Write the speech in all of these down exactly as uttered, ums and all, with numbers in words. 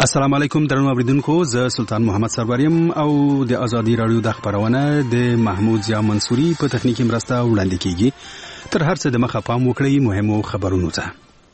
السلام علیکم درنو اوریدونکو، زه سلطان محمد سروریم او د ازادي رادیو د خبرونه د محمود ضیا منصوري په تخنیکی مرسته وړاندې کیږي. تر هر څه د مخه پام وکړئ مهمو خبرونو ته.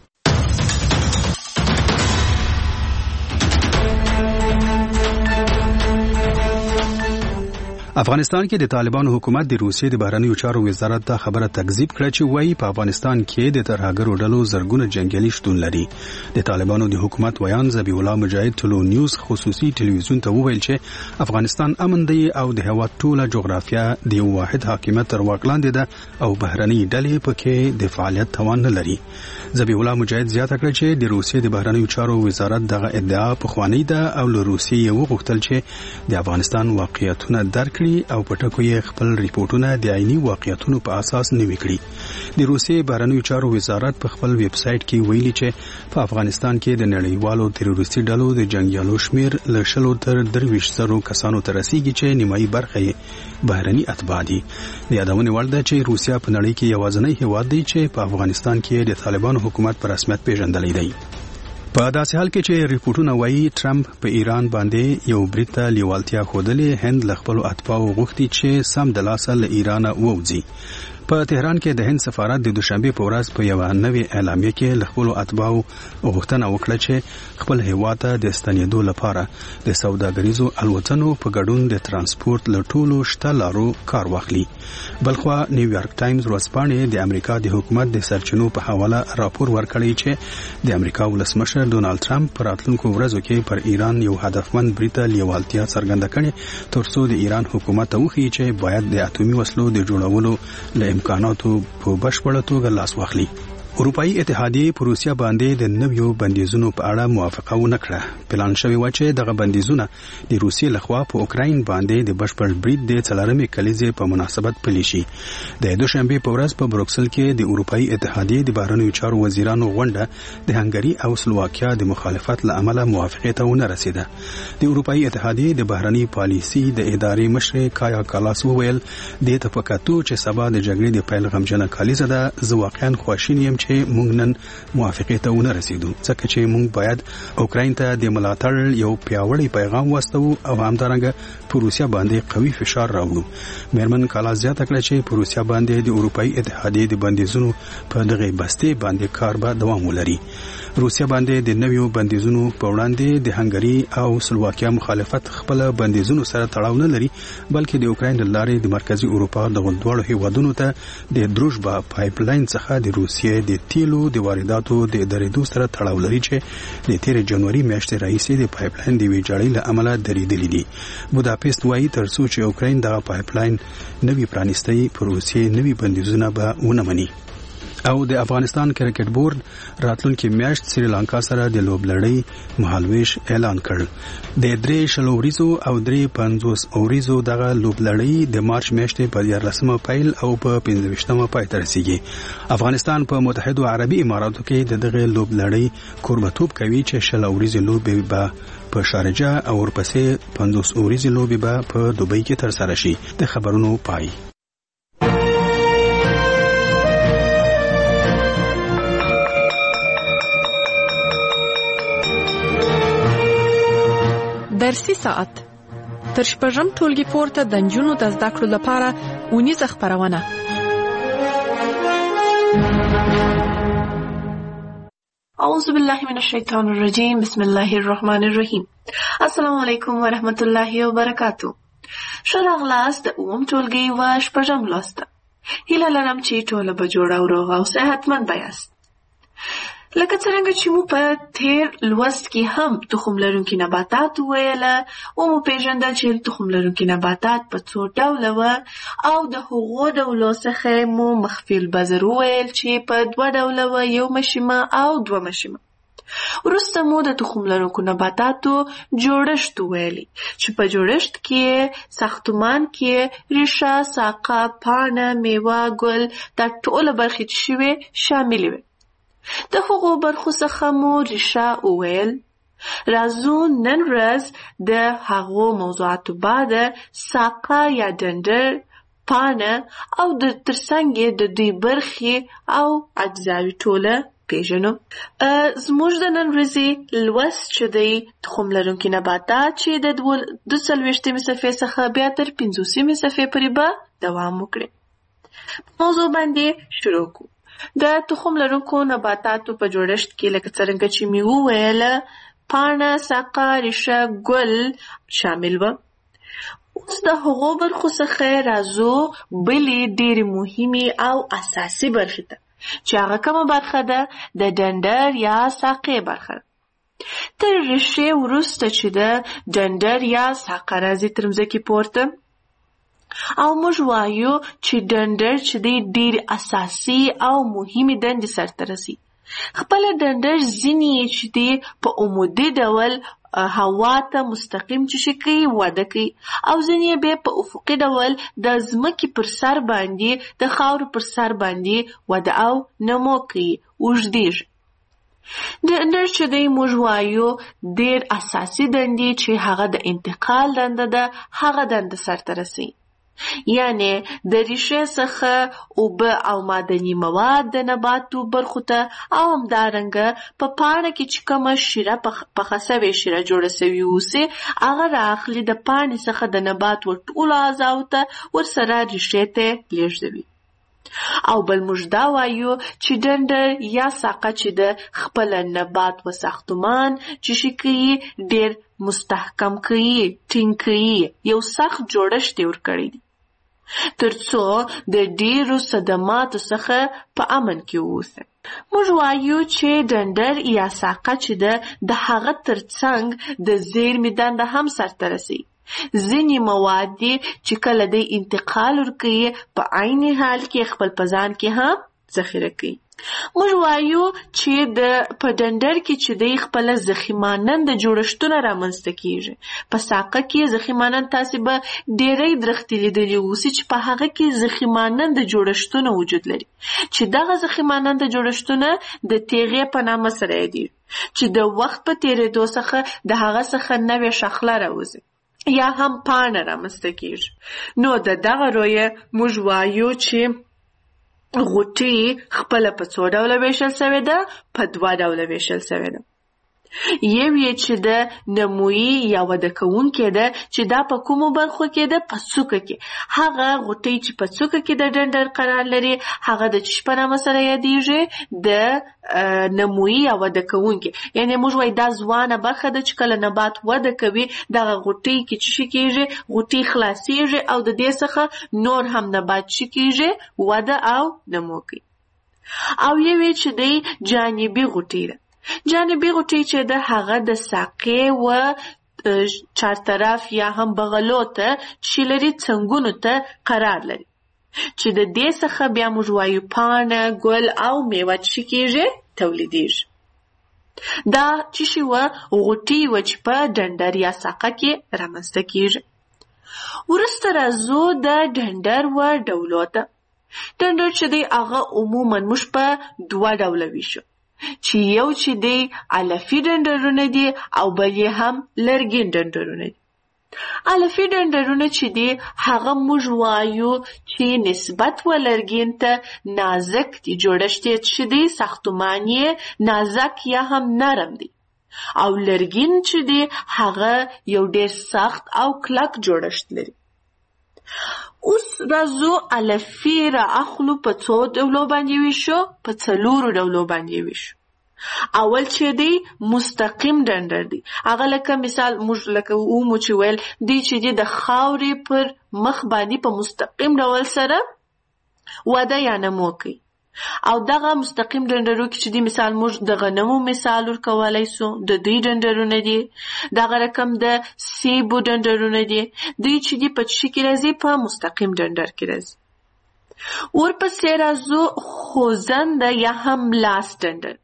افغانستان کې د طالبانو حکومت د روسیې د بهرنیو چارو وزارت ته خبره تکذیب کړه چې وایي په افغانستان کې د ترهګرو ډلو زرګونه جنگیالي شتون لري. د طالبانو د حکومت ویان ذبیح الله مجاهد ټلو نیوز خصوصي ټلویزیون ته وویل چې افغانستان امن دی او د هیواد ټوله جغرافیه د یو واحد حاکمیت تر واک لاندې ده او بهرني ډلې پکې د فعالیت توان نه لري. ذبیح الله مجاهد زیاته کړه چې د روسیې د بهرنیو چارو وزارت دغه ادعا پخوانی ده او له روسیې یې وغوښتل چې د افغانستان واقعیتونه درک او پټکو یې خپل ریپورتونه د عیني واقعیتونو په اساس نوي کړي. د روسیې بهرنیو چارو وزارت په خپل ویب سټ کې ویلي چې په افغانستان کې د نړیوالو تروریستي ډلو د جنگیالو شمیر له شلو تر درویشت زرو کسانو ته رسیږي چې نیمایي برخه یې بهرني اتباع دي. د یادونې وړ ده چې روسیا په نړۍ کې یوازینی هیواد دی چې په افغانستان کې د طالبانو حکومت په رسمیت پیژندلی دی. په داسې حال کې چې ریپورتونه وایي ټرمپ په ایران باندې یو برید ته لیوالتیا ښودلې، هند له خپلو اتباعو غوښتي چې سم د لاسه له ایرانه ووځي. په تهران کې د هند سفارت د دوشنبه په ورځ په یو نوې اعلامیه کې له خپلو اتباعو غوښتنه وکړه چې خپل هیواد ته د ستنېدو لپاره د سوداګریزو الوتنو په ګډون د ترانسپورت له ټولو شته لارو کار واخلي. بلخوا نیویارک ټایمز ورځپاڼې د امریکا د حکومت د سرچینو په حواله راپور ورکړی چې د امریکا ولسمشر ډونالد ټرمپ په راتلونکو ورځو کې پر ایران یو هدفمند برید ته لیوالتیا څرګنده کړې ترڅو د ایران حکومت ته وښيي چې باید د اټومي وسلو د جوړولو له امکاناتو په بشپړه توګه لاس واخلي. اروپایي اتحادیه په روسیا باندې د نویو بندیزونو په اړه موافقه ونه کړه. پلان شوی و چې دغه بندیزونه د روسیې لخوا په اوکراین باندې د بشپړ برید د څلورمې کلیزې په مناسبت پلي شي. د دوشنبه په ورځ په بروکسل کې د اروپایي اتحادیه د بهرنیو چارو وزیرانو غونډه د هنګري او سلواکیا د مخالفت له امله موافقه ته ونه رسیده. د اروپایي اتحادیه د بهرنی پالیسي د ادارې مشر کایا کالاس وویل د تفکاتو چې سبا د جګړې د پیل غمجنه کلیزه ده، زه واقعا خواشین یم چې موږ نن موافقه ته ونه رسیدو، ځکه چې موږ باید اوکراین ته د ملاتړ یو پیاوړی پیغام واستو او همدارنګه په روسیا باندې قوي فشار راوړو. میرمن کالا زیاته کړه چې په روسیا باندې د اروپایي اتحادیې د بندیزونو په دغه بستې باندې کار به دوام ولري. روسیا باندې د نویو بندیزونو په وړاندې د هنګري او سلواکیا مخالفت خپل بندیزونو سره تړاو نه لري، بلکې د اوکراین لارې د مرکزی اروپا د غونډوالو هیوادونو ته د دروژبا پایپ لاین څخه د روسیې د تیلو د وارداتو د درېدو سره تړاو لري چې د تیر جنوري میاشتې راهیسې د پایپ لاین د ویجاړۍ له امله درېدلي دي. بوداپست وایي تر څو چې اوکراین دغه پایپ لاین نوی پرانیستی په روسیې نوی بندیزونه به ونه مني. او د افغانستان کرکټ بورډ راتلونکي میاشت سریلانکا سره د لوبلړۍ مهالویش اعلان کړ. د درې شلو وریزو او درې پنځوس وریزو دغه لوبلړۍ د مارچ میاشتې په دیارلسمه پیل او په پنځه ویشتمه پای ته رسیږي. افغانستان په متحده عربي اماراتو کې د دغه لوبلړۍ کوربتوب کوي چې شل وریزې لوبې به په شارجه او ورپسې پنځوس وریزې لوبې به په دوبۍ کې ترسره شي. د خبرونو پای. درسي ساعت تر شپږم ټولګي پورته د نجونو د زده کړو لپاره اونیزه خپرونه. اعوذ بالله من الشیطان الرجیم، بسم الله الرحمن الرحیم. السلام علیکم ورحمت الله وبرکاتو. ښه راغلاست د اووم ټولګي و شپږم لوست. هیله لرم چې ټوله به جوړه او روغه او صحتمند یاست. لکه څنګه چې مو په تیر لوست کې هم تخم لرونکي نباتات ویله او مو پیژندل چې تخم لرونکي نباتات په څو ډوله وه او د هغو ډولو څخه مو مخفي البذر وویل چې په دوه ډوله وه، یو مشیمه او دوه مشیمه. وروسته مو د تخم لرونکو نباتاتو جوړښت ویلي چې په جوړښت کې ساختمان کې ریښه، ساقه، پاڼه، میوه، ګل دا ټوله برخې چې شوې شاملې وي. د هغو برخو څخه مو ریښه وویل. راځو نن ورځ د هغو موضوعاتو بعد ساقه یا ډنډر، پاڼه او د ترڅنګ د دوی برخې او اجزاوې ټوله پیژنو. زموږ د نن ورځې لوست چې دی تخم لرونکي نباتات چې د دوه څلوېښتمې صفحې څخه بیا تر پنځوسمې صفحې پورې به دوام وکړي. موضوع باندې شروع کوو. د تخم لرونکو نباتاتو په جوړښت کې لکه څرنګه چې مې وویله پاڼه، ساقه، ریښه، ګل شامل و. اوس د هغو برخو څخه راځو بلې ډېرې مهمې او اساسي برخې ته چې هغه کومه برخه ده؟ د ډنډر یا ساقې برخه. تر ریښې وروسته چې ده ډنډر یا ساقه راځي تر مځکې پورته، او موږ وایو چې ډنډر چې دی ډېر اساسي او مهمې دندې سرته رسي. خپله ډنډر ځینې چې دی په عمودي ډول هوا ته مستقیم چې شي کوي وده کوي، او ځینې بیا په افقي ډول د ځمکې پر سر باندې د خاورو پر سر باندې وده او نمو کوي، اوږدېږي. ډنډر چې دی موږ وایو ډېر اساسي دندې چې هغه د انتقال دنده ده، هغه دنده سرته رسي. یعنی د ریښې څخه اوبه او معدني مواد د نباتو برخو ته، او همدارنګه په پاڼه کې چې کومه شیره پخه سوې شیره جوړه سوې اوسي هغه رااخلي د پاڼې څخه د نبات ور ټولو اعضاو ته ورسره ریښې ته لیږدوي. او بل موږ دا وایو چې ډنډر یا ساقه چې د خپل نبات و ساختمان چې شي کوي ډېر مستحکم کوي، ټینګ کوي، یو سخت جوړښت یې ورکړی دی تر څو د ډېرو صدماتو څخه په امن کې واوسي. موږ وایو چې ډنډر یا ساقه چې ده د هغه تر څنګ د زیرمې دنده هم سرته رسي. ځینې مواد دي چې کله دی انتقال ورکوي په عین حال کې خپل په ځان کې هم ذخیره کوي. موږ وایو چې د په ډنډر کې چې دی خپله ضخیماننده جوړښتونه رامنځته کیږي. په ساقه کې ضخیمانند تاسې به ډېری درختې لیدلي اوسي چې په هغه کې ضخیماننده جوړښتونه وجود لري، چې دغه ضخیماننده جوړښتونه د تیغې په نامه سره یادېږي، چې د وخت په تېرېدو څخه د هغه څخه نوې شاخله راوځي یا هم پاڼه رامنځته کیږي. نو د دغه رویه موږ وایو چې غوټې خپله په څو ډوله ویشل سوې ده؟ په دوه ډوله ویشل سوې ده. یو یې چې د نمویي یا وده کوونکې ده چې دا په کومو برخو کې ده؟ په څوکه کې. هغه غوټۍ چې په څوکه کې د ډنډر قرار لري هغه د چی په نامه سره یادېږي؟ د نمویي یا وده کوونکې. یعنې موږ وایو دا ځوانه برخه ده چې کله نبات وده کوي دغه غوټۍ کې چې شي کېږي؟ غوټۍ خلاصېږي او د دې څخه نور هم نبات شي کېږي وده او نمو کوي. او یو یې چې دی جانبي غوټۍ ده. جانبي غوټۍ چې ده هغه د ساقې و چارطرف یا هم بغلو ته چې لري څنګونو ته قرار لري، چې د دې څخه بیا موږ وایو پاڼه، ګل او میوه چې کېږي تولیدېږي. دا چې شي وه غوټۍ وه چې په ډنډر یا ساقه کې رامنځته کېږي. وروسته راځو د ډنډر و ډولو ته. ډنډر چې دی هغه عموما موږ په دوه ډوله ویشو، چې یو چې دی علفي ډنډرونه دي او بل یې هم لرګین ډنډرونه دي. علفي ډنډرونه چې دي هغه موږ وایو چې نسبت و لرګین ته نازک دي، جوړښت یې چې دی ساختمان یې نازک یا هم نرم دی، او لرګین چې دی هغه یو ډېر سخت او کلک جوړښت لري. اوس راځو علفي را اخلو په څو ډولو باندې ویشو؟ په څلورو ډولو باندې ویشو. اول چې دی مستقیم ډنډر دی. هغه لکه مثال موږ لکه ومو چې ویل دی چې دی د خاورې پر مخ باندې په مستقیم ډول سره وده یا نمو کوي. او دغه مستقیم ډنډرو کې چې دی مثال موږ د غنمو مثال ورکولی سو، د دوی ډنډرونه دي. دغه رقم د سیبو ډنډرونه دي، دوی چې دی په چی کې راځي؟ په مستقیم ډنډر کې راځي. ورپسې راځو خوځنده یا هم لاس ډنډر.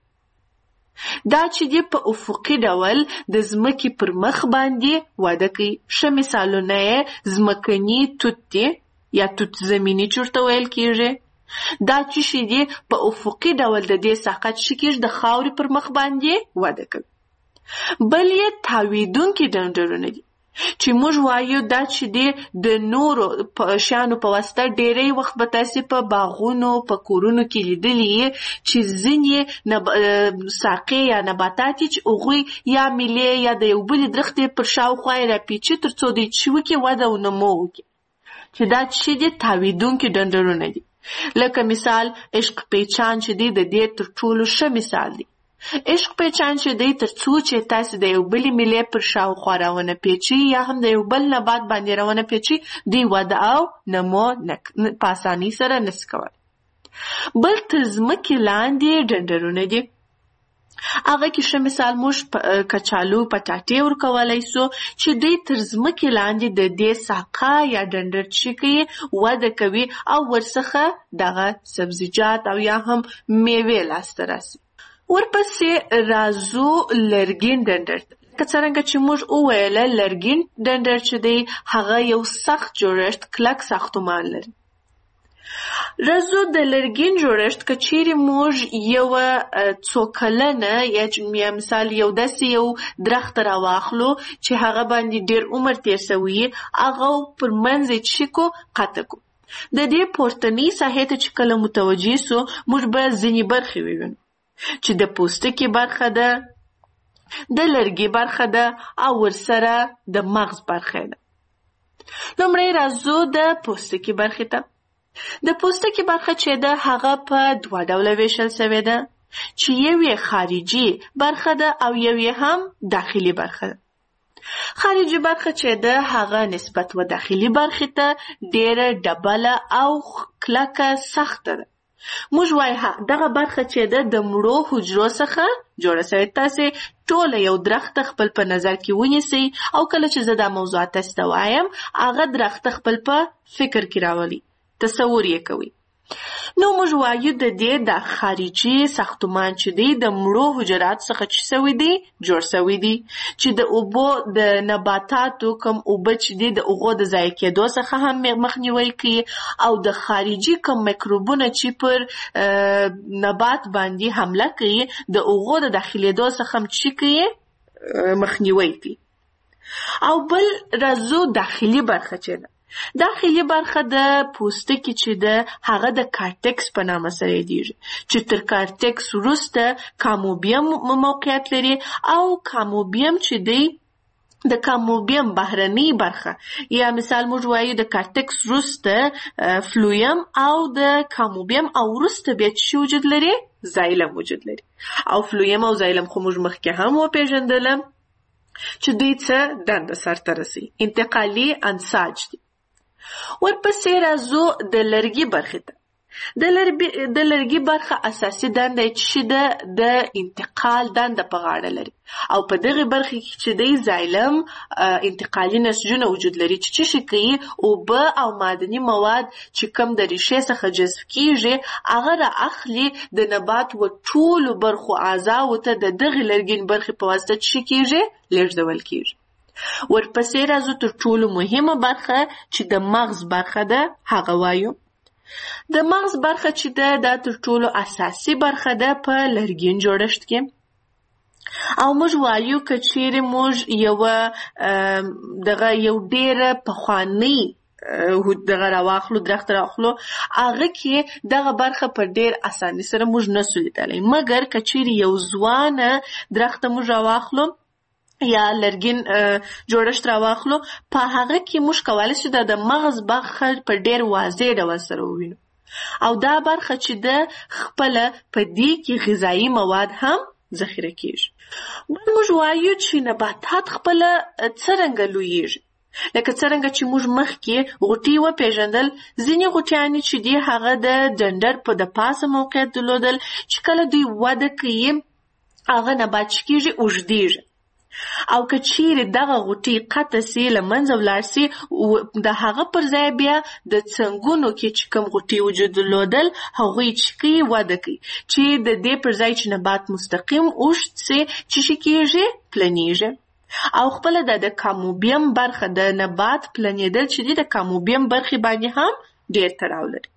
دا چې دی په افقي ډول د ځمکې پر مخ باندې وده کوي. ښه مثالونه یې ځمکني توت دی یا توت زمیني چې ورته ویل کېږي. دا چې شي دی په افقي ډول د دې ساقه چې کېږي د خاورې پر مخ باندې وده کوي. بل یې تاویدونکي ډنډرونه دي. چې موږ وایو دا چې دی د نورو شیانو په واسطه ډېری وخت به تاسې په باغونو په کورونو کې لیدلي چې ځینې ساقې یا نباتات چې هغوی یا میلې یا د یو بلې درختې پر شاوخوا یې راپیچي تر څو دوی چې وکړي وده او نمو وکړي چې دا چې دي تاویدونکي ډنډرونه دي. لکه مثال عشق پیچان چې دی د دې تر ټولو ښه مثال دی. عشق پیچان چې دی تر څو چې تاسې د یو بلې میلې پر شاوخوا راونه پیچي یا هم د یو بل نبات باندې راونه پیچي دوی وده او نمو په اسانۍ سره نشي کولی. بل تر ځمکې لاندې ډنډرونه دي. هغه کې ښه مثال موږ کچالو پټاټې ورکولی سو چې دوی تر ځمکې لاندې د دې ساقه یا ډنډر چې کوي وده کوي او ورڅخه دغه سبزیجات او یا هم میوې لاسته راسي. ورپسې راځو لرګین ډنډر ته. که څرنګه چې موږ وویله لرګین ډنډر چې دی هغه یو سخت جوړښت کلک ساختمان لري. راځو د لرګین جوړښت که چیرې موږ یوه څو کلنه یا مثال یو داسې یو درخت راواخلو چې هغه باندې ډېر عمر تېر سوی هغه پر منځ یې چې کو قطع کو. د دې پورتنۍ ساحې ته چې کله متوجه سو موږ به ځینې برخې ووینو چې د پوستکي برخه ده، د لرګي برخه ده او ورسره د مغز برخه ده. لومړی راځو د پوستکي برخې ته. د پوستکي برخه چې ده هغه په دوه ډوله ویشل سوې ده چې یو یې خارجي برخه ده او یو یې هم داخلي برخه ده. خارجي برخه چې ده هغه نسبت و داخلي برخې ته ډېره ډبله او کلکه سخته ده. موږ وایو دغه برخه چې ده د مړو حجرو څخه جوړه سوې. تاسې ټوله یو درخت خپل په نظر کې ونیسئ او کله چې زه دا موضوعات تاسې ته وایم هغه درخت خپل په فکر کې راولي، تصور یې کوئ. نو موږ وایو د دې د خارجي ساختمان چې دی د مړو حجرات څخه چې سوی دی جوړ سوی دی چې د اوبو د نباتاتو کم اوبه چې دی د هغو د ضایع کېدو څخه هم مخنیوی کوي او د خارجي کم میکروبونه چې پر نبات باندې حمله کوي د هغو د داخلېدو څخه هم چې کوي مخنیوی کوي. او بل راځو داخلي برخه چې ده. داخلي برخه د پوستکي چې ده هغه د کارټکس په نامه سره یادیږي چې تر کارټکس وروسته کاموبیم موقعیت لري او کاموبیم چې دی د کاموبیم بهرنۍ برخه یا مثال موږ وایو د کارټکس وروسته فلویم او د کاموبیم او وروسته بیا چې وجود لري زایلم وجود لري. او فلویم او زایلم خو موږ مخکې هم وپېژندلم چې دوی څه دنده سرته رسوي، انتقالي انساج دي. ورپسې راځو د لرګي برخې ته. د لرګي برخه اساسي دنده چې ده د انتقال دنده په غاړه لري او په دغه برخه کې چې دی زایلم انتقالي نسجونه وجود لري چې څه شي کوي اوبه او معدني مواد چې کم د ریښې څخه جذب کیږي هغه را اخلي د نبات و ټولو برخو اعضاو ته د دغه لرګین برخې په واسطه چې کیږي لیږدول کیږي. ورپسې راځو تر ټولو مهمه برخه چې د مغز برخه ده هغه وایو. د مغز برخه چې ده دا تر ټولو اساسي برخه ده په لرګین جوړښت کې او موږ وایو که چیرې موږ یوه دغه یو ډېره پخوانۍ دغه راواخلو درخت راواخلو هغه کې دغه برخه په ډېر اسانۍ سره موږ نسو لیدلی مګر که چیرې یو ځوانه درخت موږ راواخلو یا لرګین جوړښت راواخلو په هغه کې موږ کولی شو د مغز برخه په ډېر واضح ډول سره ووینو او دا برخه چې ده خپله په دې کې غذایي مواد هم ذخیره کیږي. بل موږ وایو چې نباتات خپله څرنګه لویږي. لکه څرنګه چې موږ مخکې غوټۍ وپېژندل ځینې غوټیانې چې دي هغه د ډنډر په د پاسه موقعیت درلودل چې کله دوی وده کوي هغه نبات چې کیږي اوږدیږي او که چیرې دغه غوټۍ قطع سي له منځه ولاړ سي د هغه پر ځای بیا د څنګونو کې چې کوم غوټۍ وجود درلودل هغوی چې کوي وده کوي چې د دې پر ځای چې نبات مستقیم اوږد سي چې شي کیږي پلنیږي او خپله د د کاموبیم برخه د نبات پلنېدل چې دي د کاموبیم برخې باندې هم ډېر تړاو لري.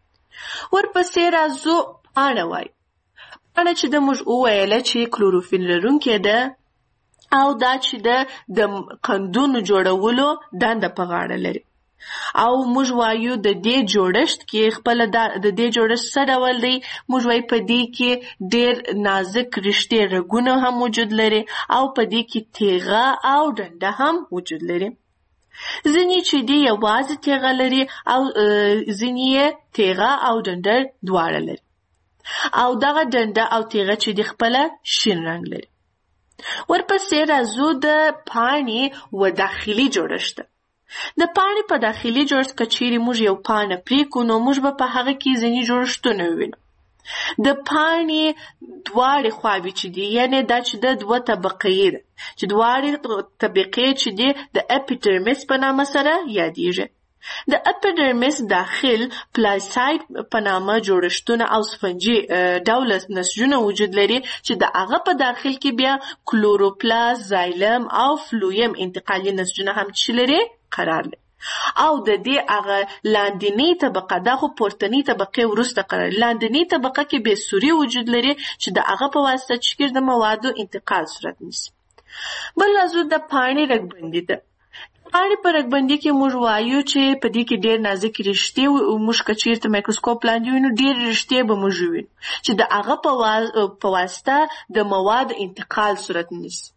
ورپسې راځو پاڼه وایو. پاڼه چې د موږ وویله چې کلوروفیل لرونکې ده او دا چې د د قندونو جوړولو دنده په غاړه لري. او موږ وایو د دې جوړښت کې خپل د دې جوړښت څه ډول دی. موږ وایو په دې کې ډېر نازک رشتې رګونه هم وجود لري او په دې کې تیغه او ډنډه هم وجود لري. ځینې چې دی یوازې تیغه لري او ځینې یې تیغه او ډنډه دواړه لري. او دغه ډنډه او تیغه چې دی خپله شین رنګ لري. ورپسې راځو د پاڼې و داخلي جوړښت. د پاڼې په داخلي جوړښت که چیرې موږ یو پاڼه پرېکړو نو موږ به په هغه کې ځینې جوړښتونه ووینو. د پاڼې دواړې خواوې چې دي یعنې دا چې د دوه طبقې ده چې دواړې طبقې چې دي د اپیډرمیس په نامه سره یادېږي. د اپیډرمیس داخل پلاساید په نامه جوړښتونه او سفنجي ډوله نسجونه وجود لري چې د هغه په داخل کې بیا کلوروپلاست، زایلم او فلویم انتقالي نسجونه هم چې لري قرار لري. او د دې هغه لاندنۍ طبقه دا خو پورتنۍ طبقې وروسته قرار لري. لاندنۍ طبقه کې بې سوري وجود لري چې د هغه په واسطه چې د موادو انتقال صورت نیسي. بل راځو د پاڼې رګبندي ده. پاڼې په رګبندي کې موږ وایو چې په دې کې ډېر نازک رشتې موږ که چېرته مایکروسکوپ لاندې وینو ډېر رشتې به موږ وینو چې د هغه په واسطه د موادو انتقال صورت نیسي.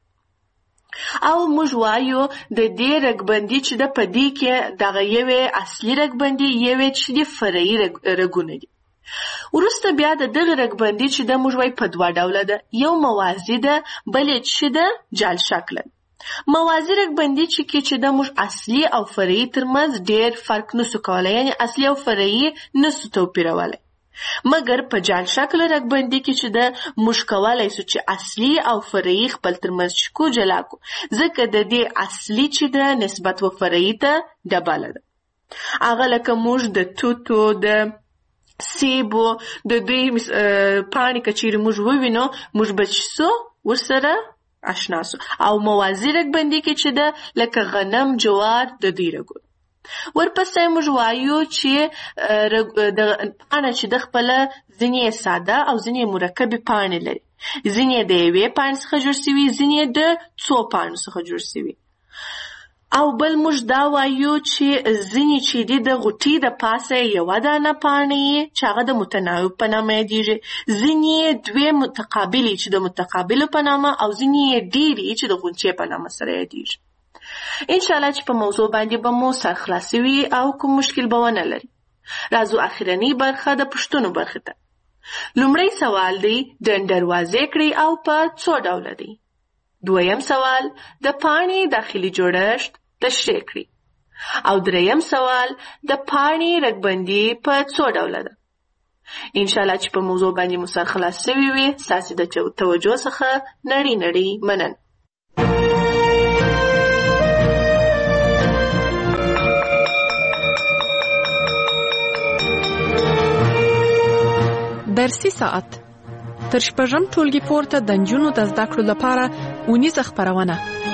او موږ وایو د دې رګبندي چې د په دې کې دغه یوې اصلي رګبندي یوې چې د فرعي رګونه دي. وروسته بیا د دغه رګبندي چې د موږ وایو په دوه ډوله ده. یو موازي ده بل چې د جال شکله. موازي رګبندي چې کې چې د موږ اصلي او فرعي ترمنځ ډېر فرق نسو کولی یعنې اصلي او فرعي نسو توپیرولی. مګر په جال شکل رګبندي کې چې د موږ کولی سو چې اصلي او فرعي خپل ترمنځ شکو جلا کو ځکه د دې اصلي چې ده نسبت و فرعي ته ډبله ده. هغه لکه موږ د توتو د سیبو د دوی پاڼې که چیرې موږ ووینو موږ به چې سو ورسره آشنا سو. او موازي رګبندي کې چې ده لکه غنم جوار د دوی رګونه. ورپسې موږ وایو چې پاڼه چې د خپله ځینې ساده او ځینې مرکبې پاڼې لري. ځینې د یوې پاڼې څخه جوړ سوي ځینې د څو پاڼو څخه جوړ سوي. او بل موږ دا وایو چې ځینې چې دي د غوټې د پاسه یوه دانه پاڼه یې چې هغه د متناوب په نامه یادېږي. ځینې دوې متقابلې چې د متقابلو په نامه او ځینې ډېرې چې د غونچې په نامه سره یادېږي. انشاءالله چې په موضوع باندې به مو سر خلاصي وي او کوم مشکل به ونه لري. راځو اخرنۍ برخه د پوښتنو برخې ته. لومړی سوال دی ډنډر واضح کړئ او په څو ډوله دی. دویم سوال د پاڼې داخلي جوړښت تشریح کړئ. او دریم سوال د پاڼې رګبندي په څو ډوله ده. انشاءالله چې په موضوع باندې مو سر خلاص شوي وي. ستاسې د توجه څخه نړۍ نړۍ مننه. درسي ساعت تر شپږم ټولګي پورته د نجونو د زده کړو لپاره اونیزه خپرونه.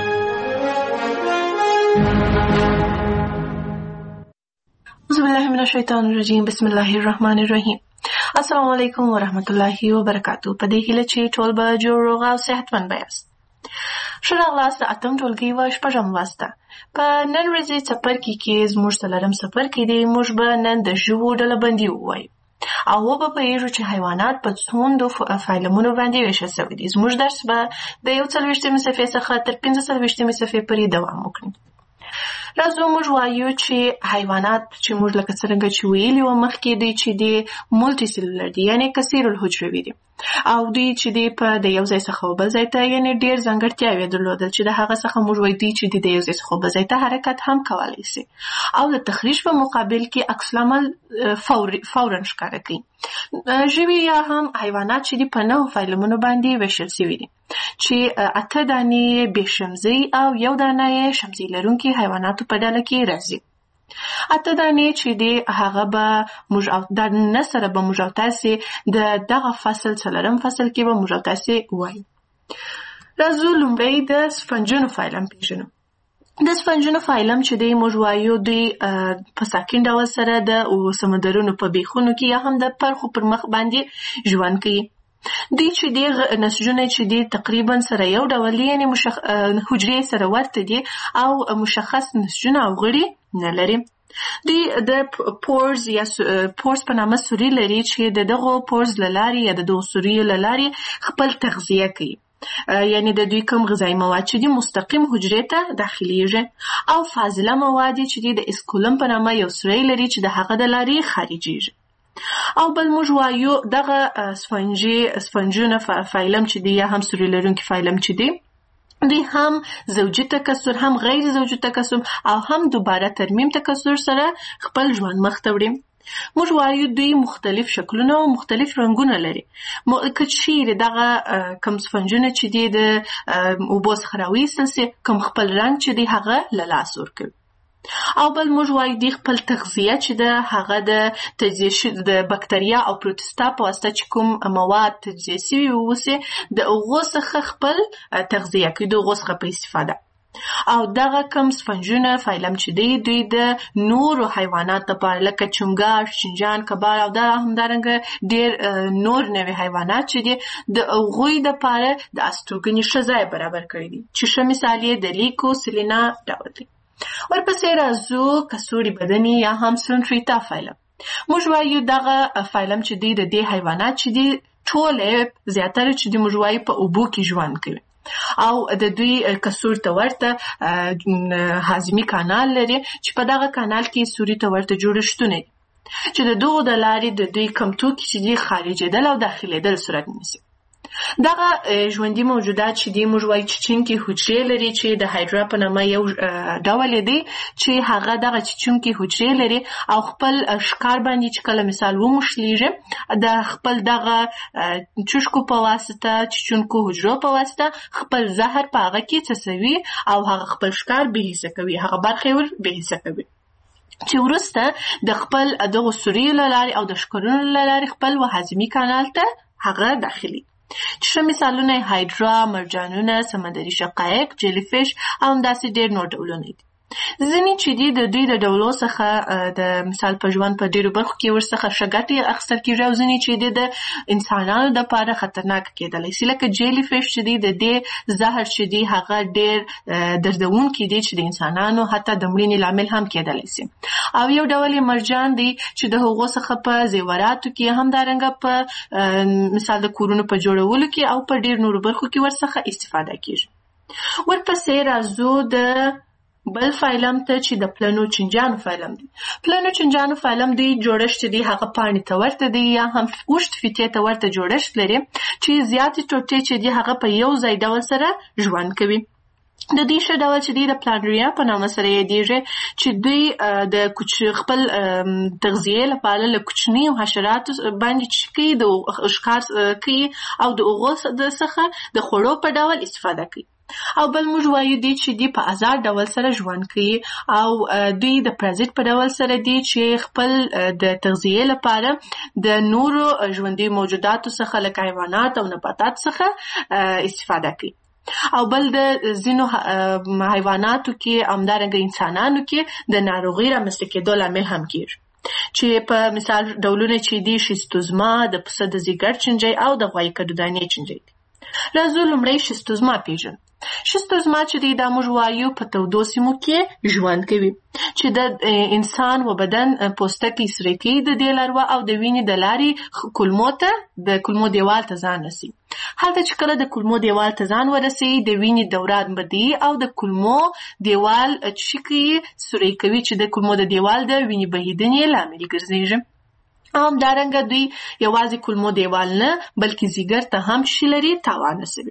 اعوذ بالله من الشیطان الرجیم. بسم الله الرحمن الرحیم. السلام علیکم ورحمت الله وبرکاتو. په دې هیله چې ټول به جوړ روغ او صحتمند یاست. ښه راغلاست د اتم ټولګي و شپږم لوست ته. په نن ورځې څپرکي کې زموږ څلورم څپرکی دی. موږ به نن د ژوو ډلبندي ووایو او وبه پوهیږو چې حیوانات په څومره فایلمونو باندې ویشل شوي دي. زموږ درس به د یو څلوېښتمې صفحې څخه تر پنځه څلوېښتمې صفحې پورې دوام وکړي. راځو موږ وایو چې حیوانات چې موږ لکه څرنګه چې ویلي وو مخکې دوی چې دي مولټي سیلولر دي یعنې کثیر الحجروي دي او دوی چې دي په د یو ځای څخه بل ځای ته یعنې ډېر ځانګړتیاوې درلودل چې د هغه څخه موږ وایو دوی چې دي د یو ځای څخه بل ځای ته حرکت هم کولی شي او د تخریش په مقابل کې عکس العمل فورا ښکاره کوي. ژوي یا هم حیوانات چې دي په نهو فایلمونو باندې ویشل شوي دي چې اته دانې بې شمزۍ او یو دانه یې شمزۍ لرونکي حیواناتو په ډله کې راځي. اته دانې چې دي هغه به موږ د نه سره به موږ او تاسې د دغه فصل څلورم فصل کې به موږ او تاسې وایو. راځو لومړی د سفنجونو فایلم پېژنو. د سفنجونو فایلم چې دی موږ وایو دوی په ساکن ډول سره د سمندرونو په بیخونو کې یا هم د پرخو پر مخ باندې ژوند کوي. دوی چې دي نسجونه چې دي تقریبا سره یو ډول دي، یعنې مشخ... حجرې سره ورته دي او مشخص نسجونه او غړي نه لري. دوی د پورز یا پورز په نامه سوري لري چې د دغو پورز له لارې یا د دغو سوریو له لارې خپل تغذیه کوي، یعنی د دوی کوم غذایي مواد چې دي مستقیم حجرې ته داخليږي، او فاضله مواد چې دي د اسکولم په نامه یو سوری لري چې د هغه د لارې خارجيږي. او بل موږ وایو دغه سفنجي سفنجونه فایلم چې دی یا هم سوري لرونکي فایلم چې دی دوی هم زوجي تکثر هم غیر زوجي تکثر او هم دوباره ترمیم تکثر سره خپل ژوند مخ ته وړي. موږ وایو دوی مختلف شکلونه او مختلف رنگونه لري. که چیرې دغه کم سفنجونه چې دی د اوبو څخه راویستل سي کوم خپل رنګ چې دی هغه له لاسه ورکوي. او بل موږ وایو د خپل تغذیه چې د هغه د تجزیه د بکتریا او پروتستا په واسطه چې کوم مواد تجزیه شوي وسي د هغو څخه خپل تغذیه کوي، د هغو څخه په استفاده. او دغه کم سفنجونه فایلم چې دی دوی د نورو حیوانات لپاره لکه چنګاښ، چنجان، کبار او دا همدارنګه ډېر نور نوي حیوانات چې دي د هغوی دپاره د استوګنې ښه ځای برابر کړی دي، چې ښه مثال یې د لیکو سلینا ډول دی. ورپسې راځو کڅوړي بدني یا هم سنټریتا فایلم. موږ وایو دغه فایلم چې دی د دې حیوانات چې دی ټوله زیاتره چې دی موږ وایو په اوبو کې ژوند کوي او د دوی کڅوړ ته ورته هاضمي کانال لري چې په دغه کانال کې سوري ته ورته جوړښتونه دي چې د دغو د لارې د دوی کم توکي چې دی خارجېدل او داخلېدل صورت نیسي. دغه ژوندي موجودات چې دی موږ وایو چیچونکي حجرې لري چې د هایډرا په نامه یو ډول دی چې هغه دغه چیچونکي حجرې لري او خپل ښکار باندې چې کله مثال وموښلیږي د خپل دغه چوشکو په واسطه چیچونکو حجرو په واسطه خپل زهر په هغه کې څڅوي او هغه خپل ښکار بېحسه کوي، هغه برخې ور بېحسه کوي چې وروسته د خپل دغو سوریو له لارې او د ښکرونو له لارې خپل هاضمي کانال ته هغه داخلي. چې ښه مثالونه هایډرا، مرجانونه، سمندري شقایق، جیلی فیش او همداسې ډېر نور ډولونه دي. ځینې چې دي د دوی د ډولو څخه د مثال په ژوند په ډېرو برخو کې ورڅخه ښه ګټې اخیستل کېږي او ځینې چې دي د انسانانو دپاره خطرناک کېدلی شي، لکه جیلی فیش چې دي د دې زهر چې دي هغه ډېر دردونکي دي چې د انسانانو حتی د مړینې لامل هم کېدلی شي. او یو ډول یې مرجان دی چې د هغو څخه په زیوراتو کې همدارنګه په مثال د کورونو په جوړولو کې او په ډېر نورو برخو کې ورڅخه استفاده کېږي. ورپسې راځو د بل فایلم ته چې د پلنو چنجانو فایلم دی. پلنو چنجانو فایلم دی جوړښت دی هغه پاڼې ته ورته دی یا هم اوږد فیتې ته ورته جوړښت لري چې زیاتې ټوټې چې دی هغه په یو ځای ډول سره ژوند کوي. د دې ښه ډول چې دی د پلانریا په نامه سره یادېږي چې دوی د خپل تغذیې لپاره له کوچنیو حشراتو باندې چې کوي د ښکار کوي او د هغو څخه د خوړو په ډول استفاده کوي. او بل موږ وایو دی چې دی په آزاد ډول سره ژوند کوي او دوی د پرازیت په ډول سره دی چې خپل د تغذیې لپاره د نورو ژوندي موجوداتو څخه لکه حیوانات او نباتات څخه استفاده کوي. او بل د ځینو حیواناتو کې همدارنګه انسانانو کې د ناروغۍ رامنځته کېدو لامل هم کېږي چې په مثال ډولونه چې دي شیستوزما، د پسه د ځیګر چنجۍ او د غوایي کډودانې چنجۍ دي. راځو لومړی شیستوزما پیژنو. شیستوزما چې دی دا موږ وایو په تودو سیمو کې ژوند کوي چې د انسان و بدن پوستکی سره کوي د دې لاروا او د وینې د لارې کولمو ته د کولمو دیوال ته ځان رسي. هلته چې کله د کولمو دیوال ته ځان ورسي د وینې دوران بدی او د کولمو دیوال چې کوي سوري کوي چې د کولمو د دیوال د وینې بهیدنې لامل ګرځي. او همدارنګه دوی یوازې کولمو دیوال نه بلکې ځیګر ته هم شي لري تاوان رسوي.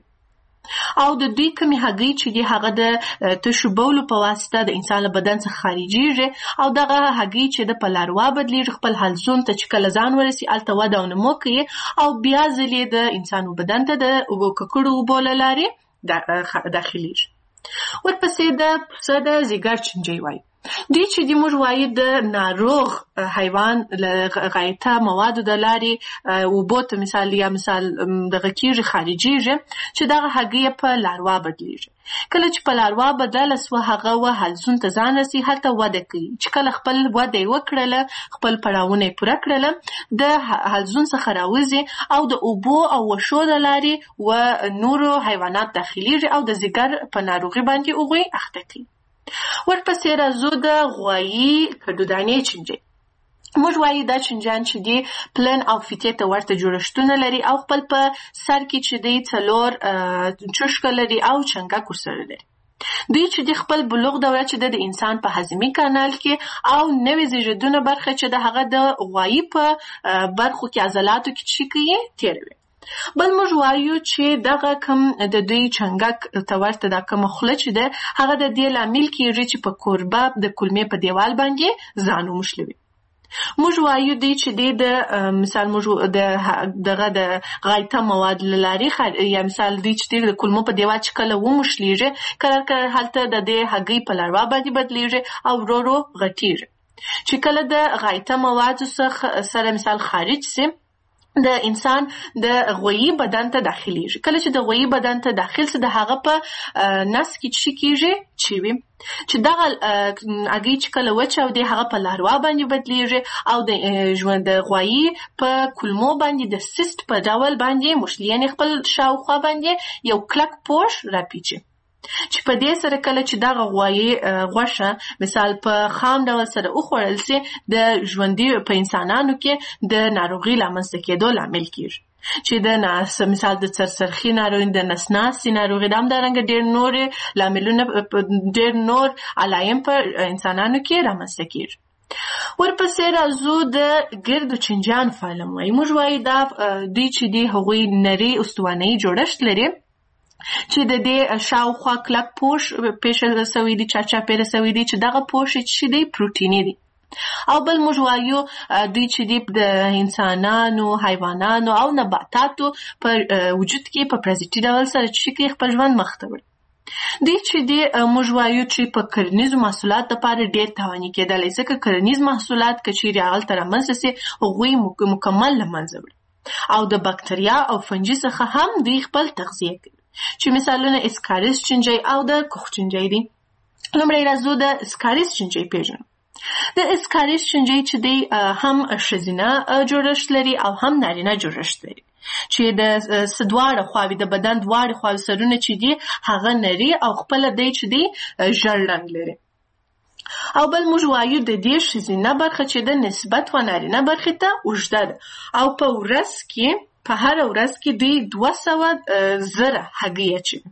او د دوی کمی هګۍ چې دی هغه د تشو بولو په واسطه د انسان له بدن څخه خارجيږي او دغه هګۍ چې د په لاروا بدلیږي خپل حلزون ته چې کله ځان ورسي الته وده او نمو کوي او بیا ځلې د انسان بدن ته د اوبو ککړو اوبو له لارې داخليږي. ورپسې د پسه د ځیګر چنجۍ وایي. دوی چې د موږ وایي د ناروغ حیوان له غایطه موادو د لارې اوبو ته مثال یا مثال دغه کېږي خارجېږي چې دغه هګۍ په لاروا بدلیږي. کله چې په لاروا بدله سوه هغه و حلزون ته ځان رسي، هلته وده کوي. چې کله خپل وده یې وکړله، خپل پړاوونه یې پوره کړله، د حلزون څخه راوځي او د اوبو او وښو د لارې و نورو حیوانات داخلیږي او د ځیګر په ناروغي باندې هغوی اخته کوي. ورپسې راځو د غوایي کډودانې چینجي. موږ وایي دا چینجیان چې دي پلن او فیتې ته ورته جوړښتونه لري او خپل په سر کې چې دی څلور چشکه لري او چنګک ورسره لري. دوی چې د خپل بلوغ دوره چې د انسان په هضمي کانال کې او نوې زیږیدونه برخه چې د هغه د غوایي په برخو کې عضلاتو کې چې کوي تیروي. بل موږ وایو چې دغه کم د دوی چنګک ته ورته دا کومه خوله چې ده هغه د دې لامل کېږي چې په کوربه د کولمې په دیوال باندې ځان وموښلوي. موږ وایو دی چې دی د مثال موږ د دغه د غایطه مواد له لارې یا مثال دی چې دی د کولمو په دیوال چې کله وموښلیږي کله کله هلته د دې هګۍ په لاروا باندې بدلیږي او ورو ورو غټیږي. چې کله د غایطه موادو څخه سره مثال خارج سي د انسان د غویي بدن ته داخليږي. کله چې د غویي بدن ته داخل سي د هغه په نس کې چې کېږي چوي چې دغه هګۍ چې کله وچاودي هغه په لاروا باندې بدلیږي او د ژوند د غویي په کولمو باندې د سیست په ډول باندې موښلي، خپل شاوخوا باندې یو کلک پوښ راپیچي چې په دې سره کله چې دغه غوایي غوښه مثال په خام ډول سره وخوړل سي د ژوندي په انسانانو کې د ناروغي لامنځته کېدو لامل کېږي چې د ناس مثال د سرسرخي ناروغي، د نسناسي ناروغي، د همدارنګه ډېر نور لاملونه ډېر نور علایم په انسانانو کې رامنځته کېږي. ورپسې راځو د ګردو چینجیانو فعالم وایي. موږ وایي دا دوی چې دي هغوی نري استوانه‌یي جوړښت لري چې د دې شاوخوا کلک پوښ پېښل سوی دی، چاچاپېره سوی دی چې دغه پوښ چې دی پروټیني دی. او بل موږ وایو دوی چې دی د انسانانو، حیوانانو او نباتاتو په وجود کې په پرازیتي ډول سره چې کوي خپل ژوند مخ ته وړي. دوی چې دی موږ وایو چې په کرنیزو محصولاتو لپاره ډېر تاواني کېدلی، ځکه کرنیز محصولات که چیرې هغلته رامنځته سي هغوی مکمل له منځه وړي او د بکتریا او فنجي څخه هم دوی خپل تغذیه کوي. چې مثالونه اسکاریس چینجی او د کوخ چینجی دي. لومړی راځو د اسکاریس چینجی پیژنو. د اسکاریس چینجی چې دی هم ښځینه جوړښت لري او هم نارینه جوړښت لري چې د دواړه خواوې د بدن دواړه خواوې سرونه چې دي هغه نري او خپله دی چې دی ژړ رنګ لري. او بل موږ وایو د دې ښځینه برخه چې د نسبت و نارینه برخې ته اوږده ده او په ورځ کې په هر ورځ کې دوی دوه سوه زره هګۍ اچوي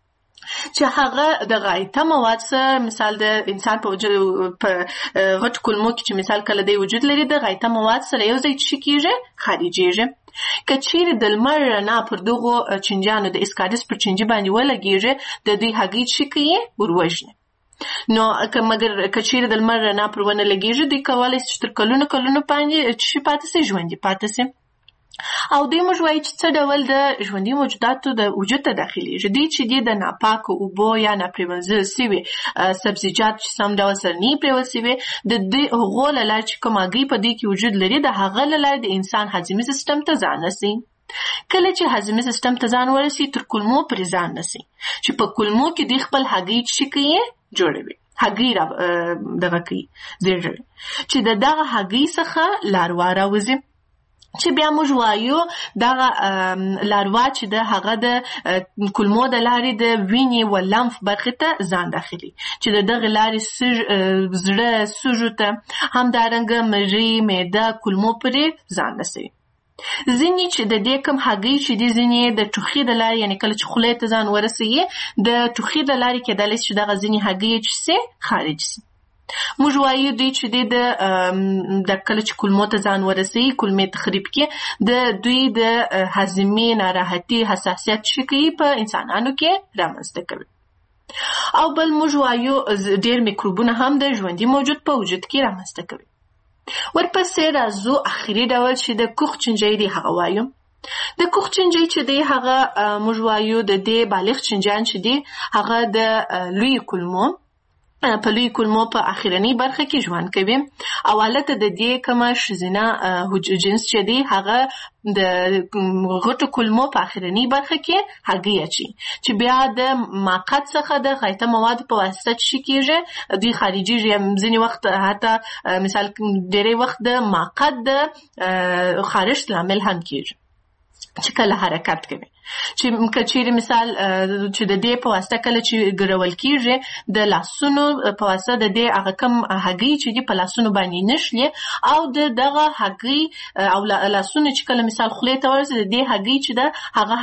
چې هغه د غایطه مواد سره مثال د انسان په وجود په غټ کولمو کې چې مثال کله دی وجود لري د غایطه مواد سره یو ځای چې کېږي خارجېږي. که چیرې د لمر رڼا پر دغو چینجیانو د اسکاریس پر چینجي باندې ولګېږي د دوی هګۍ چې کوي وروژني. نو که مګر که چیرې د لمر رڼا پر ونه لګېږي دوی کولی شي چې تر کلونو کلونو باندې چې پاتې سي ژوندي پاتې سي. او دوی موږ وایي چې څه ډول د ژوندي موجوداتو د وجود ته داخلیږي. دوی چې دي د ناپاکو اوبو یا ناپرېمنځل سوي سبزیجات چې سم ډول سره نه پرېول سوي د دوی هغو له لارې چې کوم هګۍ په دوی کې وجود لري د هغه له لارې د انسان هضمي سیستم ته ځان رسي. کله چې هضمي سیستم ته ځان ورسي تر کولمو پرې ځان رسي چې په کولمو کې دوی خپل هګۍ چې کوي جوړوي، هګۍ را دغه کوي زیږوي چې د دغه هګۍ څخه لاروا راوځي چې بیا موږ وایو دغه لاروا چې د هغه د کولمو د لارې د وینې و لمف برخې ته ځان داخلي چې د دغه لارې زړه سږو ته همدارنګه مری، معده، کولمو پرې ځان رسوي. ځینې چې د دې کوم هګۍ چې دي ځینې د ټوخي د لارې یعنې کله چې خولې ته ځان ورسوي د ټوخي د لارې کېدلی شي چې دغه ځینې هګۍ چې سي خارج سي. موږ وایو دوی چې دی د کله چې کولمو ته ځان ورسوي کولمې تخریب کې د دوی د هضمي ناراحتي حساسیت چې کوي په انسانانو کې رامنځته کوي. او بل موږ وایو ډېر میکروبونه هم د ژوندي موجود په وجود کې رامنځته کوي. ورپسې راځو اخري ډول چې د کوخ چینجی دی هغه وایو. د کوخ چینجی چې دی هغه موږ وایو د دې بالغ چینجیان چې دی هغه د لوی کولمو په لوی کولمو په اخرنۍ برخه کې ژوند کوي او حالت د دې کومه ښځینه جنس چې دی هغه د غټو کولمو په اخرنۍ برخه کې هګۍ اچي چې بیا د ماقات څخه د غایطه موادو په واسطه څه کېږي دوی خارجېږي ځینې وخت حتی مثال ډېری وخت د ماقات د خارښت لامل هم کېږي چې کله حرکت کوي چې که چیرې مثال چې د دې په واسطه کله چې ګرول کېږي د لاسونو په واسطه د دې هغه کم هګۍ چې دي په لاسونو باندې نشلي او د دغه هګۍ او لاسونه چې کله مثال خولې ته ورسي د دې هګۍ چې ده هغه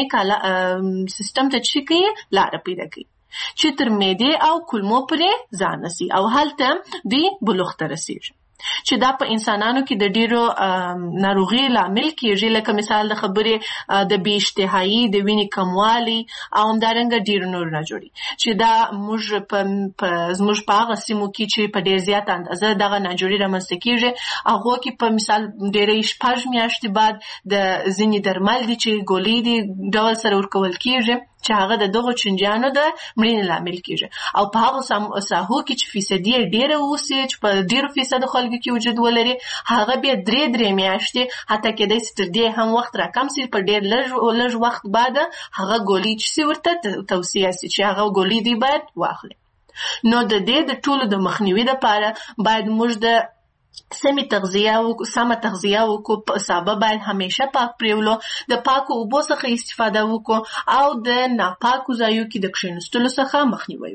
هضمي سیستم ته څه کوي لاره پیدا کوي چې تر معدې او کولمو پورې ځان رسي او هلته دوی بلوغ ته رسېږي چې دا په انسانانو کې د ډیرو ناروغي لامل کېږي لکه مثال د خبرې د بې اشتهایي د وینې کموالي او همدارنګه ډیرو نور نه جوړي چې دا موږ په زموږ په هغه سیمو کې چې په ډیر زیات اندازه دغه ناجوړي رامنځته کېږي هغو کې په مثال ډیرې شپږ میاشتې بعد د ځینې درمل دي چې ګولۍ دي ډول سره ورکول کېږي چې هغه د دغو چینجیانو د مړینې لامل کېږي او په هغو ساحو کې چې فیصدي یې ډېره اوسي چې په ډېرو فیصدو خلکو کې وجود ولري هغه بیا درې درې میاشتې حتی کېدای شي تر دې هم وخت راکم شي په ډېر لږ لږ وخت بعد هغه ګولۍ چې سي ورته توصیه سي چې هغه ګولۍ دی باید واخلي نو د دې د ټولو د مخنیوي لپاره باید موږ د سمې تغذیه وکړو سمه تغذیه وکړو سابه باید همیشه پاک پریولو د پاکو اوبو څخه استفاده وکړو او د ناپاکو ځایو کې د کښېنستلو څخه مخنیوی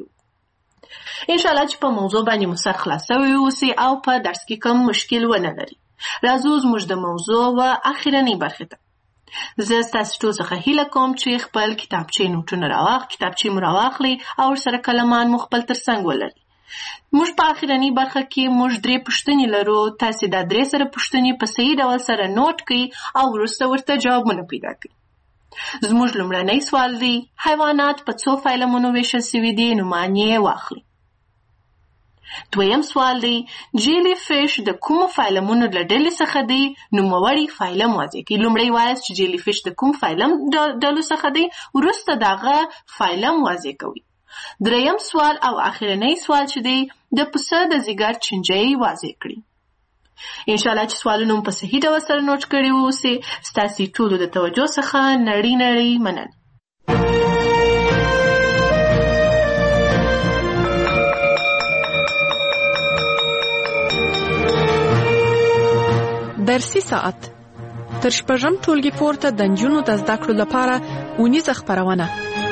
وکړو انشاءالله چې په موضوع باندې مو سر خلاص شوی اوسي او په درس کې کوم مشکل ونه لري راځو زموږ د موضوع و اخرنۍ برخې ته زه ستاسو ټول څخه هیله کوم چې خپل کتابچې نوټونه راواخ کتابچې مو راواخلئ او ورسره کلمان مو خپل تر څنګ ولرئ موږ په اخرنۍ برخه کې موږ درې پوښتنې لرو تاسې دا درې سره پوښتنې په صحیح ډول سره نوٹ کړئ او وروسته ورته جوابونه پیدا کړئ زموږ لومړنی سوال دی حیوانات په څو فایلمونو ویشل سوي دي نومان یې واخلئ دویم سوال دی جیلی فیش د کومو فایلمونو له ډلې څخه دی نوموړی فایلم واضح کړئ لومړی وایاست چې جیلی فیش د کوم فایلم ډلو څخه دی وروسته د هغه فایلم واضح کوئ دریم سوال او اخرنۍ سوال چې دی د پسه د ځیګر چینجی واضح کړي انشاءالله چې سوالونه مو په صحیح ډول سره نوٹ کړي واوسي ستاسې ټولو د توجه څخه نړۍ نړۍ مننه درسي ساعت تر شپږم ټولګي پورته د نجونو د زده کړو لپاره اونیزه خپرونه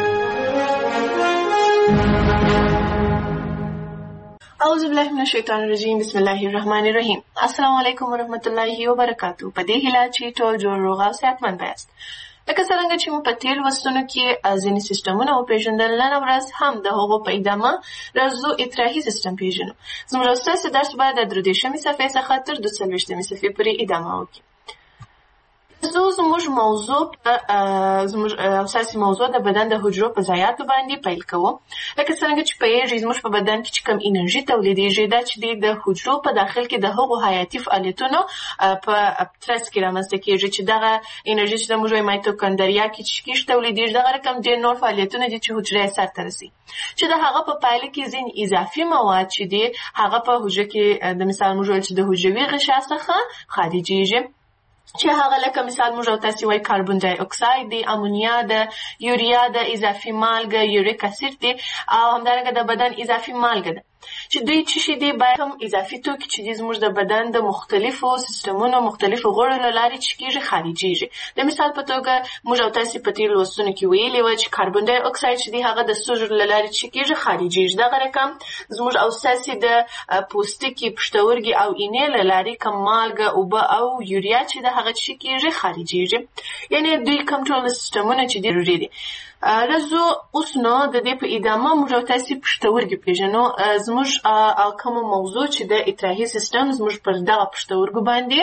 اعوذ بالله من الشیطان الرجیم بسم الله الرحمن الرحیم السلام علیکم ورحمۃ اللہ وبرکاتہ په دې هیله چې ټول جوړ روغ او صحتمند یاست لکه څنګه چې مو په تیر وختونو کې ځینې سیستمونه وپېژندل نن ورځ هم د هغو په ادامه راځو اطراحي سیستم پېژنو زموږ ستاسو درس باید د درې دېرشمې صفحې څخه تر دوه څلوېښتمې صفحې پورې ادامه وکړي زه زموږ موضوع زموږ اساسي موضوع د بدن د حجرو په ضایعاتو باندې پیل کوو لکه څنګه چې پوهېږئ زموږ په بدن کې چې کوم انرژي تولیدېږي دا چې د حجرو په داخل کې د هغو حیاتي فعالیتونو په ترڅ کې رامنځته کېږي چې دغه انرژي چې د موږ وایي مایتوکاندریا کې چې کېږي تولیدېږي دغه رقم ډېر نور فعالیتونه دي چې حجره یې سرته رسي چې د هغه په پایله کې ځینې اضافي مواد چې دي هغه په حجره کې د مثال موږ ویل چې د حجروي غشا څخه خارجېږي چې هغه لکه مثال موږ او تاسې وایي کاربن ډای اکساید دی امونیا ده یوریا ده اضافي مالګه یوریک اسید دی او همدارنګه د بدن اضافي مالګه ده چې دوی څه شي دي باید هم اضافي توکي چې دي زموږ د بدن د مختلفو سیستمونو مختلفو غړو له لارې چې کېږي خارجېږي د مثال په توګه موږ او تاسې په تېرو لوستونو کې ویلي وه چې کاربن ډای اکساید چې دي هغه د سږو له لارې چې کېږي خارجېږي دغه رقم زموږ او ستاسې د پوستکي پښتورګي او اینې له لارې کوم مالګه اوبه او یوریا چې د هغه چې کېږي خارجېږي یعنې دوی کوم ټول سیستمونه چې دي ضروري دي راځو اوس نو د دې په ادامه موږ او تاسې پښتورګي پېژنو زموږ کومه موضوع چې د اطراحي سیستم زموږ پر دغه پښتورګو باندې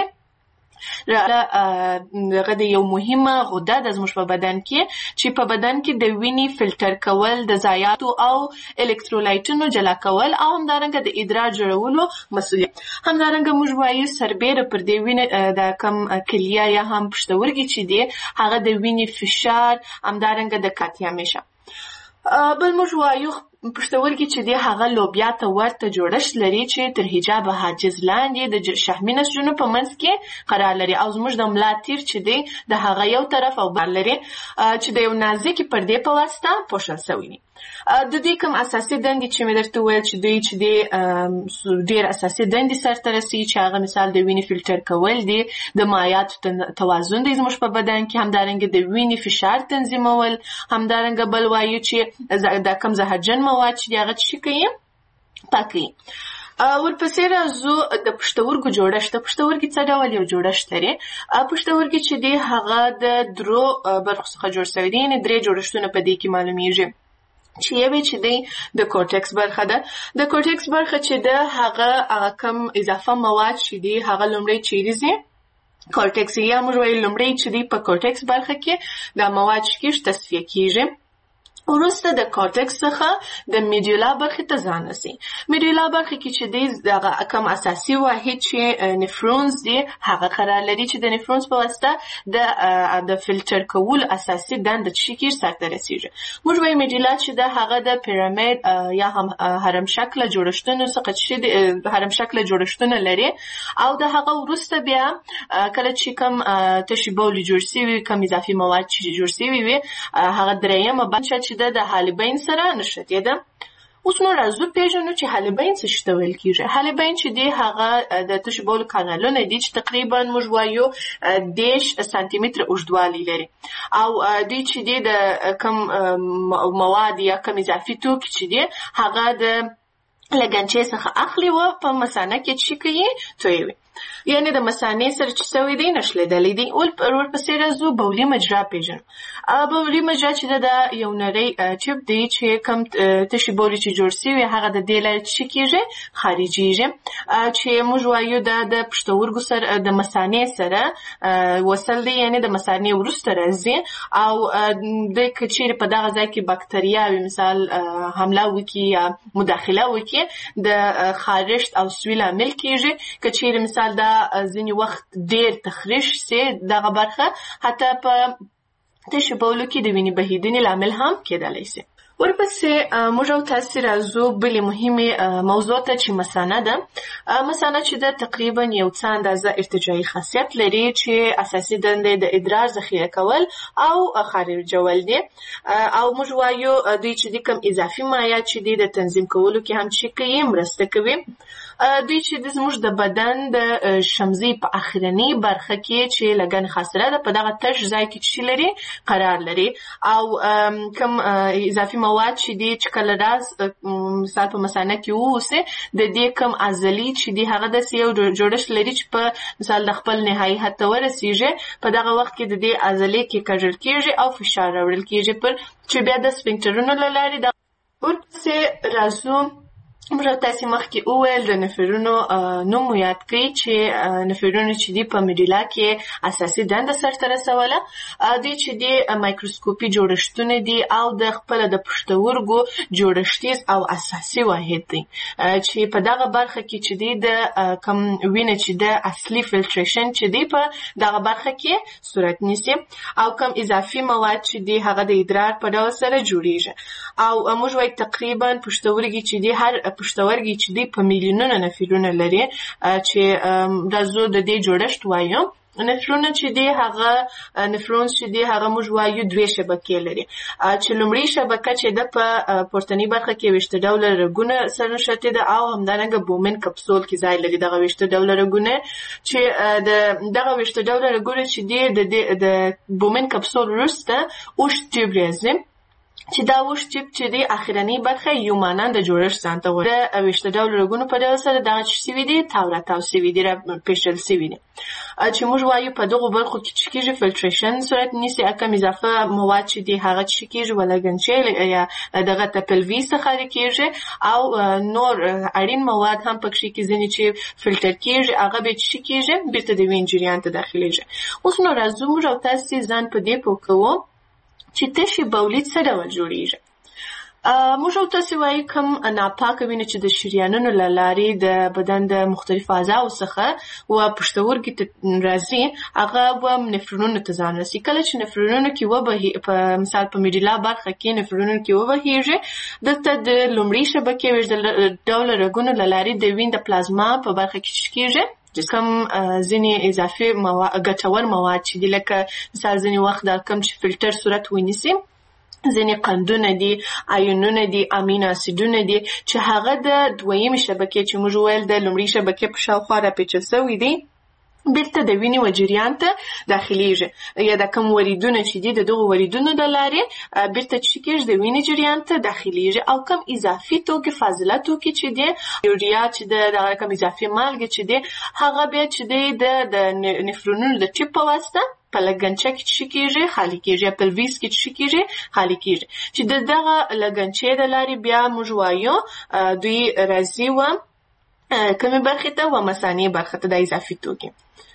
هغه د یو مهمه غده د زموږ په بدن کې چې په بدن کې د وینې فلټر کول د ضایعاتو او الکترولایټونو جلا کول او همدارنګه د ادرار جوړولو مسؤلیت همدارنګه موږ وایو سربیره پر دې وینې د کم کلیه یا هم پښتورګي چې دی هغه د وینې فشار همدارنګه د کاتیا میشه بل موږ وایو پښتورګي چې دی هغه لوبیا ته ورته جوړښت لري چې تر حجاب حاجز لاندې د شحمي نسجونو په منځ کې قرار لري او زموږ د ملا تیر چې دی د هغه یو طرف او بل لري چې د یو نازکې پردې په واسطه پوښل شوی وي. د دې کوم اساسي دندې چې مې درته وویل چې دوی چې دی ډېر اساسي دندې سرته رسوي چې هغه مثال د وینې فلټر کول دي، د مایعاتو توازن دی زموږ په بدن کې، همدارنګه د وینې فشار تنظیمول، همدارنګه بل وایو چې د کم زهرجن مواد چې دی هغه څه کوي پاکوي. ورپسې راځو د پښتورګو جوړښت. د پښتورګي څه ډول یو جوړښت لري؟ پښتورګي چې دی هغه د درو برخو څخه جوړ شوی دی، یعنې درې جوړښتونه په دې کې معلومیږي چې یوې چې دی د کورټکس برخه ده. د کورټکس برخه چې ده هغه کم اضافه مواد چې دی هغه لومړی چیرې ځي کورټکس، یا موږ وایو لومړی چې دی په کورټکس برخه کې دا مواد شکیش تصفیه کیږي، وروسته د کورټکس څخه د میډیولا برخې ته ځان رسي. میډیولا برخه کې چې دی دغه کم اساسي واحد چې نفرونز دی هغه قرار لري چې د نفرونز په واسطه د د فلټر کول اساسي دنده چې کیږي سرته رسیږي. موږ وایو میډیولا چې د هغه د پیرامید یا هم هرم شکل جوړښتونو څخه چې هرم شکل جوړښتونه لري او د هغه وروسته بیا کله چې کم تشې بولې جوړ شوي کم اضافي مواد چې جوړ شوي وي هغه درېیمه برخه چې د حالبین سره نښتې ده. اوس نو راځو پیژنو چې حالبین څه شي ته ویل کیږي. حالبین چې دی هغه د تشې بولو کانالونه دي چې تقریبا موږ وایو دېرش سانتي متره اوږدوالی لري او دوی چې دی د کم مواد یا کم اضافي توکي چې دی هغه د لګنچې څخه اخلي و په مثانه کې چې کوي تویوي، یعنی د مثانې سره چې سوی دی نښلېدلی دی. ورپسې راځو بولي مجرا پیژنو. بولي مجرا چې د یو نری ټیوب دی چې کم تشې بولې چې جوړ شوي هغه د دې لارې چې کېږي خارجېږي چې موږ وایو دا د پښتورګو سره د مثانې سره وصل دی، یعنی د مثانې وروسته راځي او د که چیرې په دغه ځای کې باکتریاوې مثال حمله وکړي یا مداخله وکړي د خارښت او سوي لامل کېږي. که چیرې مثال دا ځینې وخت ډېر تخریش سي دغه برخه حتی په تشې بولو کې د وینې بهیدنې لامل هم کېدلی سي. ورپسې موږ او تاسې راځو بلې مهمې موضوع ته چې مثانه ده. مثانه چې ده تقریبا یو څه اندازه ارتجاعي خاصیت لري چې اساسي دنده د ادرار ذخیره کول او خارجول دي او موږ وایو دوی چې د کم اضافي مایعات چې دي د تنظیم کولو کې هم چې کوي مرسته کوي. دوی چې د زموږ د بدن د شمزي په اخرنۍ برخه کې چې لګن خاصره ده په دغه تش ځای کې چې لري قرار لري او کم اضافي مواد چې دي چې کله راز مثال په مثانه کې ووسي د دې کم عضلې چې دي هغه د یو جوړښت لري چې په مثال د خپل نهایي حد ته ورسیږي په دغه وخت کې د دې عضلې کې کږل کېږي او فشار راوړل کېږي پر چې بیا د سفنکټرونو له لارې د ورپسې راځو موږ تاسې مخکې وویل د نفرونو نوم مو یاد کړئ چې نفرونو چې دي په میډیلا کې اساسي دنده سرته رسوله. دوی چې دي مایکروسکوپي جوړښتونه دي او د خپله د پښتورګو جوړښتیز او اساسي واحد دی چې په دغه برخه کې چې دي د کم وینه چې د اصلي فلټریشن چې دي په دغه برخه کې صورت نیسي او کم اضافي مواد چې دي هغه د ادرار په ډول سره جوړیږي او موږ وایو تقریبا پښتورګي چې دي هر پښتورګي چې دی په میلیونونو نفرونه لري چې راځو د دې جوړښت وایو. نفرونه چې دی هغه نفرون چې دی هغه موږ وایو دوې شبکې لري چې لومړی شبکه چې ده په پورتنۍ برخه کې ویشته ډوله رګونه سره نښتې ده او همدارنګه بومن کپسول کې ځای لري دغه ویشته ډوله رګونه چې د دغه ویشته ډوله رګونه چې دی د بومن کپسول وروسته اوږد ټیوب راځي چې دا اوږد ټیوب چې دی اخرنۍ برخه یو ماننده جوړښت ځان ته وایي. د ویشته ډوله رګونو په ډول سره دغه چې سوي دي تاو راتاو سوي دي راپېژل سوي دي چې موږ وایو په دغو برخو کې چې کېږي فلټریشن صورت نیسي کم اضافه مواد چې دي هغه چې کېږي ولګنچې یا دغه ته پلوي څخه کېږي او نور اړین مواد هم پکښې کې ځینې چې فلټر کېږي هغه بیا چې کېږي بېرته د وین جریان ته داخلېږي. اوس نو راځو موږ او تاسې ځان په دې پوه کوو چې تشې بولې څه ډول جوړیږي. موږ او تاسو وایي کوم ناپاکه وینه چې د شریانونو له لارې د بدن د مختلفو اعضاو څخه و پښتورګي ته راځي هغه و نفرونونو ته ځان رسي. کله چې نفرونونو کې وبهي په مثال په میډیلا برخه کې نفرونونو کې وبهیږي دلته د لومړۍ شبکې ویشتل ډول رګونو له لارې د وینې د پلازما په برخه کې چشکیږي چې کوم ځینې اضافي مواد ګټور مواد چې دي لکه مثال ځینې وخت د کوم چې فلټر صورت ونیسي ځینې قندونه دي آیونونه دي امینو اسیدونه دي چې هغه د دویمې شبکې چې موږ ویل د لومړۍ شبکې په شاوخوا راپیچل سوي دي بیرته د وینې و جریان ته داخلیږي یا د کوم وریدونه چې دي د دغو وریدونو د لارې بیرته چې کېږي د وینې جریان ته داخلیږي او کوم اضافي توکي فاضله توکي چې دي یوریا چې د دغه کوم اضافي مالګې چې دي هغه بیا چې دی د نفرونونو د ټیپ په واسطه په لګنچه کې چې کېږي خالي کېږي په پلویس کې چې کېږي خالي کېږي چې د دغه لګنچې د لارې بیا موږ وایو دوی راځي و کومې برخې ته و مثانې برخه ته د اضافي توکي.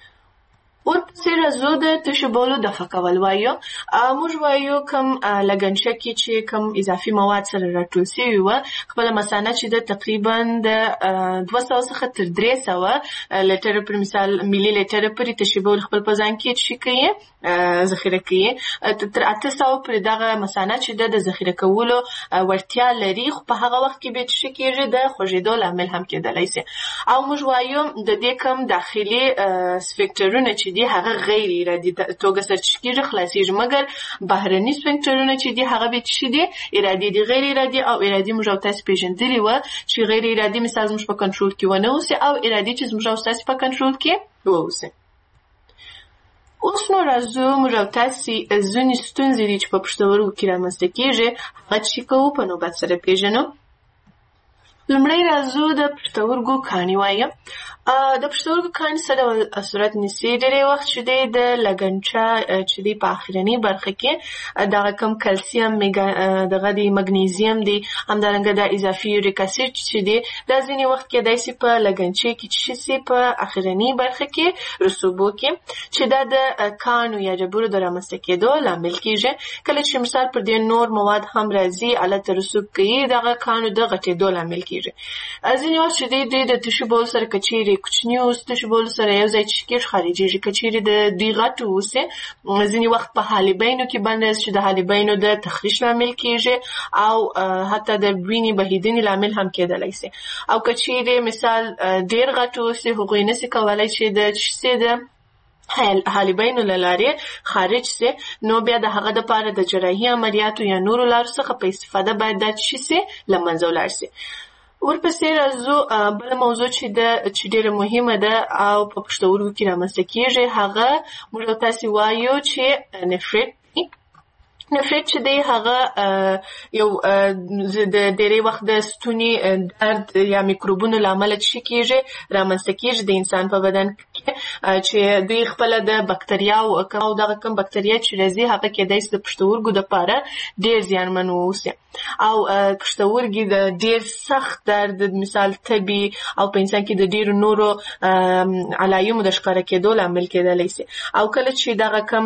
ورپسې راځو د تشو بولو دفع کول وایو. موږ وایو کوم لګنچه کې چې کوم اضافي مواد سره راټول شوي وه خپله مثانه چې د تقریبا د دوه سوه څخه تر درې سوه لیټره پر مثال ملي لیټره پورې تشو بول خپل په ځان کې څه کوي ذخیره کوي تر اته سوه پورې دغه مثانه چې د ذخیره کولو وړتیا لري خو په هغه وخت کې به څه کېږي د خوږېدو لامل هم کېدلی شي. او موږ وایو د دې کوم داخلي سفنکټرونه چې دي هغه غیر ارادي توګه سرچ کېږي خلاصېږي مګر بهرني سفنکټرونه چې دي هغه به څه دي ارادي دي. غیر ارادي او ارادي موږ او تاسو پېژندلي وه چې غیر ارادي مثال زموږ په کنټرول کې ونه اوسي او ارادي چې زموږ او تاسو په کنټرول کې واوسي. اوس نو راځو موږ او تاسو ځینې ستونزې دي چې په پښتورګو کې رامنځته کېږي هغه چې کوو په نوبت سره پېژنو. لومړی راځو د پښتورګو کاڼي وایم. د پښتورګو کاڼي څه ډول صورت نیسي ډېری وخت چې دی د لګنچه چې دی په اخرنۍ برخه کې دغه کم کلسیم دغه دی مګنیزیم دی همدارنګه د اضافي یوریک اسید چې دی دا ځینې وخت کېدای شي په لګنچې کې چې شي په اخرنۍ برخه کې رسوبو کې چې دا د کاڼو یا ډبرو د رامنځته کېدو لامل کېږي. کله چې مثال پر دې نور مواد هم راځي هلته رسوب کوي دغه کاڼو د غټېدو لامل کېږي. ځینې وخت چې دی دوی د تشو بول سره که چیرې کوچني اوس تشو بول سره یو ځای چې کېږي خارجېږي که چیرې د دوی غټ اوسي ځینې وخت په حالبینو کې بند راځي چې د حالبینو د تخریش لامل کېږي او حتی د وینې بهېدنې لامل هم کېدلی شي. او که چیرې مثال ډېر غټ اوسي هغوی نشي کولی چې د چشي د حالبینو له لارې خارج سي نو بیا د هغه دپاره د جراحي عملیاتو یا نورو لارو څخه په استفاده باید دا چشي سي له منځه ولاړ سي. ورپسې راځو بله موضوع چې ده چې ډېره مهمه ده او په پښتورګو کې رامنځته کېږي هغه موږ تاسې وایو چې نفریت نفریت چې دی هغه یو د ډېری وخت د ستوني درد یا میکروبونو له امله څه کېږي رامنځته کېږي د انسان په بدن کې چې دوی خپله د بکتریاو او دغه کوم بکتریا چې راځي هغه کېدای شي د پښتورګو دپاره ډېر زیانمن واوسي او پښتورګي د ډېر سخت درد مثال تبي او په انسان کې د ډېرو نورو علایمو د ښکاره کېدو لامل کېدلی شي. او کله چې دغه کوم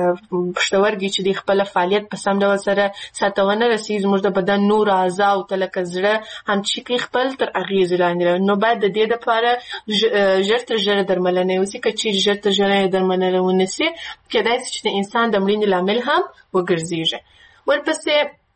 پښتورګي چې د خپله فعالیت په سم ډول سره سرته ونه رسي زموږ د بدن نور اعضاو ته لکه زړه هم چې کوي خپل تر اغېزې لاندې نو باید د دې دپاره ژر تر ژره درملنه وسي. که چیرې ژر تر ژره درملنه ونه سي کېدای شي چې د انسان د مړینې لامل هم وګرځېږي. ورپسې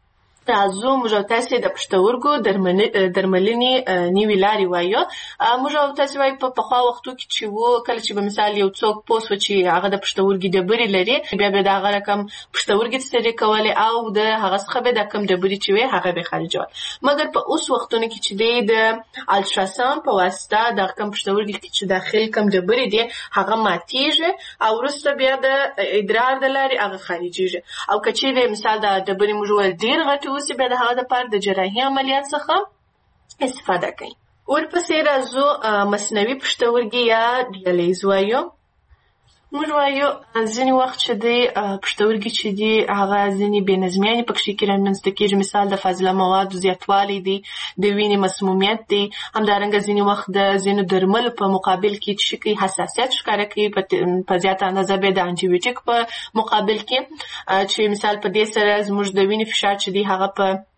راځو موږ او تاسې د پښتورګو درملنې نوې لارې وایو. موږ او تاسې وایو په پخوا وختو کې چې و کله چې به مثال یو څوک پوه شو چې هغه د پښتورګي ډبرې لري بیا به د هغه رقم پښتورګي ستړي کولې او د هغه څخه به د کوم ډبرې چې وي هغه به خارجول. مګر په اوس وختونو کې چې دی د الټراساوند په واسطه د کوم پښتورګي کې چې داخل کوم ډبرې دي هغه ماتېږي او وروسته بیا د ادرار د لارې هغه خارجېږي. او که چیرې مثال د ډبرې موږ وویل ډېر غټې اوسي بیا د هغه دپاره د جراحي عملیات څخه استفاده کوي. ورپسې راځو مصنوعي پښتورګي یا ډیالیز وایو. موږ وایو ځینې وخت چې دی پښتورګي چې دي هغه ځینې بې نظمیانې پکښې کې رامنځته کېږي مثال د فاضله موادو زیاتوالی دی د وینې مسمومیت دی همدارنګه ځینې وخت د ځینو درملو په مقابل کې چې کوي حساسیت ښکاره کوي په زیاته اندازه بیا د انټي بیوټیک په مقابل کې چې مثال په دې سره زموږ د وینې فشار چې دی هغه په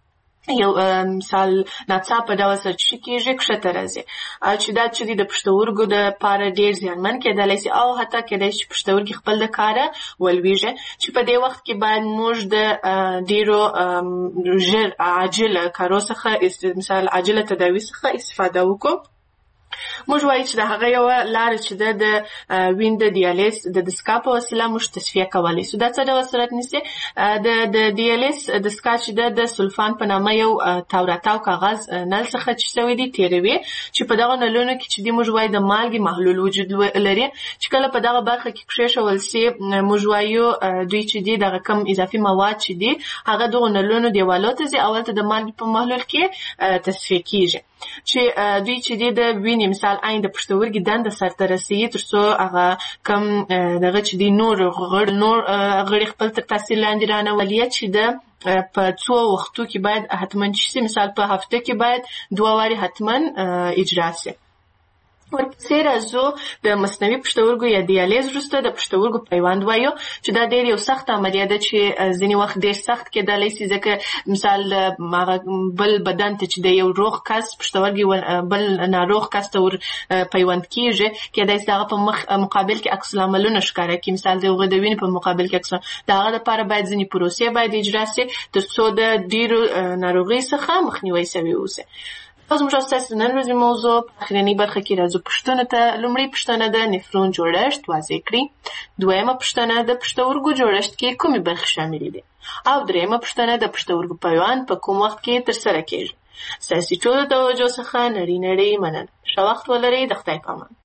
یو مثال ناڅاپه ډول سره کېږي کښته راځي چې دا چې د پښتورګو دپاره ډېر زیانمن کېدلی سي او حتی کېدای شي پښتورګي خپل د کاره ولویږي چې په دې وخت کې باید موږ د ډېرو ژر عاجله کارو څخه مثال عاجله تداوي څخه استفاده وکړو. موږ وایو چې د هغه یوه لاره چې ده د وین د دیالیز د دستګاه په وسیله موږ تصفیه کولی سو. دا څه ډول صورت نیسي؟ د دیالیز دستګاه چې ده د سلفان په نامه یو تاو راتاو کاغذ نل څخه چې سوی دي تېروي چې په دغه نلونو کې چې دي موږ وایو د مالګې محلول وجود لري چې کله په دغه برخه کې کښېښول سي موږ وایو دوی چې دي دغه کم اضافي مواد چې دي هغه دغو نلونو دیوالو ته ځي او هلته د مالګې په محلول کې تصفیه کېږي چې دوی چې دي د وینې مثال عین د پښتورګي دنده سرته رسوي تر څو هغه کم دغه چې دي نور غړي نور غړي خپل تر تاثیر لاندې رانولي چې د په څو وختو کې باید حتما چې مثال په هفته کې باید دوه وارې حتما اجرا سي. ورپسې راځو د مصنوعي پښتورګو یا دیالیز وروسته د پښتورګو پیوند وایو چې دا ډېر یو سخت عملیه ده چې ځینې وخت ډېر سخت کېدلی سي ځکه مثال بل بدن ته چې د یو روغ کس پښتورګي بل ناروغ کس ته ور پیوند کېږي کېدای سي د هغه په مقابل کې عکس العملونه ښکاره کړي مثال د هغه د وینې په مقابل کې عکس د هغه دپاره باید ځینې پروسې باید اجرا سي تر څو د ډېرو ناروغیو څخه مخنیوی سوی اوسي. اوس موږ ستاسو د نن ورځې موضوع په اخرنۍ برخه کې راځو پوښتنو ته. لومړۍ پوښتنه د نفرون جوړښت واضح کړي. دویمه پوښتنه د پښتورګو جوړښت کې کومې برخې شاملې دي او دریمه پوښتنه د پښتورګو پیوند په کوم وخت کې ترسره کېږي. ستاسې ټولو توجه څخه نړۍ نړۍ مننه. ښه وخت ولرئ. د خدای په امان.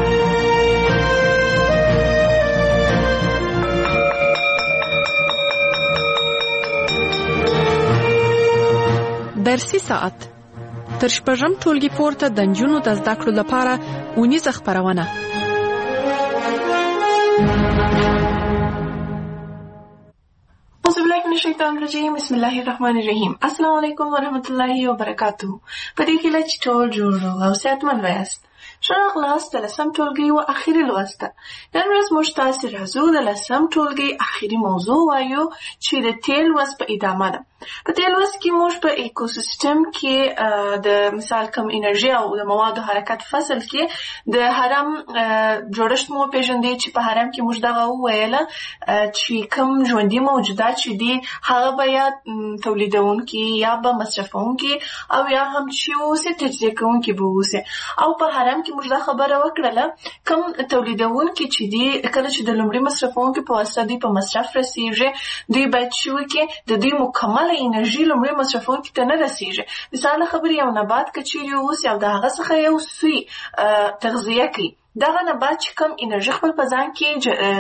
درسي ساعت تر شپږم ټولګي پورته د نجونو د زده کړو لپاره اونیزه خپرونه. اعوذ بالله من الشیطان الرجیم. بسم الله الرحمن الرحیم. السلام علیکم ورحمۃ اللہ وبرکاتہ. په دې کې چې ټول جوړ او صحتمند وایاست. ښه راغلاست د لسم ټولګي و اخري لوست ته. نن ورځ موږ تاسې راځو د لسم ټولګي اخري موضوع وایو چې د تیل لوست په ادامه ده. په دې لوست کې موږ په ایکوسیستم کې د مثال کم انرژي او د موادو حرکت فصل کې د هرم جوړښت مو پېژندې چې په هرم کې موږ دغه وویله چې کم ژوندي موجودات چې دي هغه به یا تولیدونکي یا به مصرفونکي او یا هم چې اوسي تجزیه کوونکي به اوسي. او په هرم کې موږ دا خبره وکړله کم تولیدونکي چې دي کله چې د لومړي مصرفونکي په واسطه دوی په مصرف رسیږي دوی باید چې وکړي د دوی مکمل انرژي لومړی مصرفونکي ته نه رسیږي. مثال خبرې یو نبات که چیرې اوسي او د هغه څخه یو سوی تغذیه کوي دغه نبات چې کم انرژي خپل په ځان کې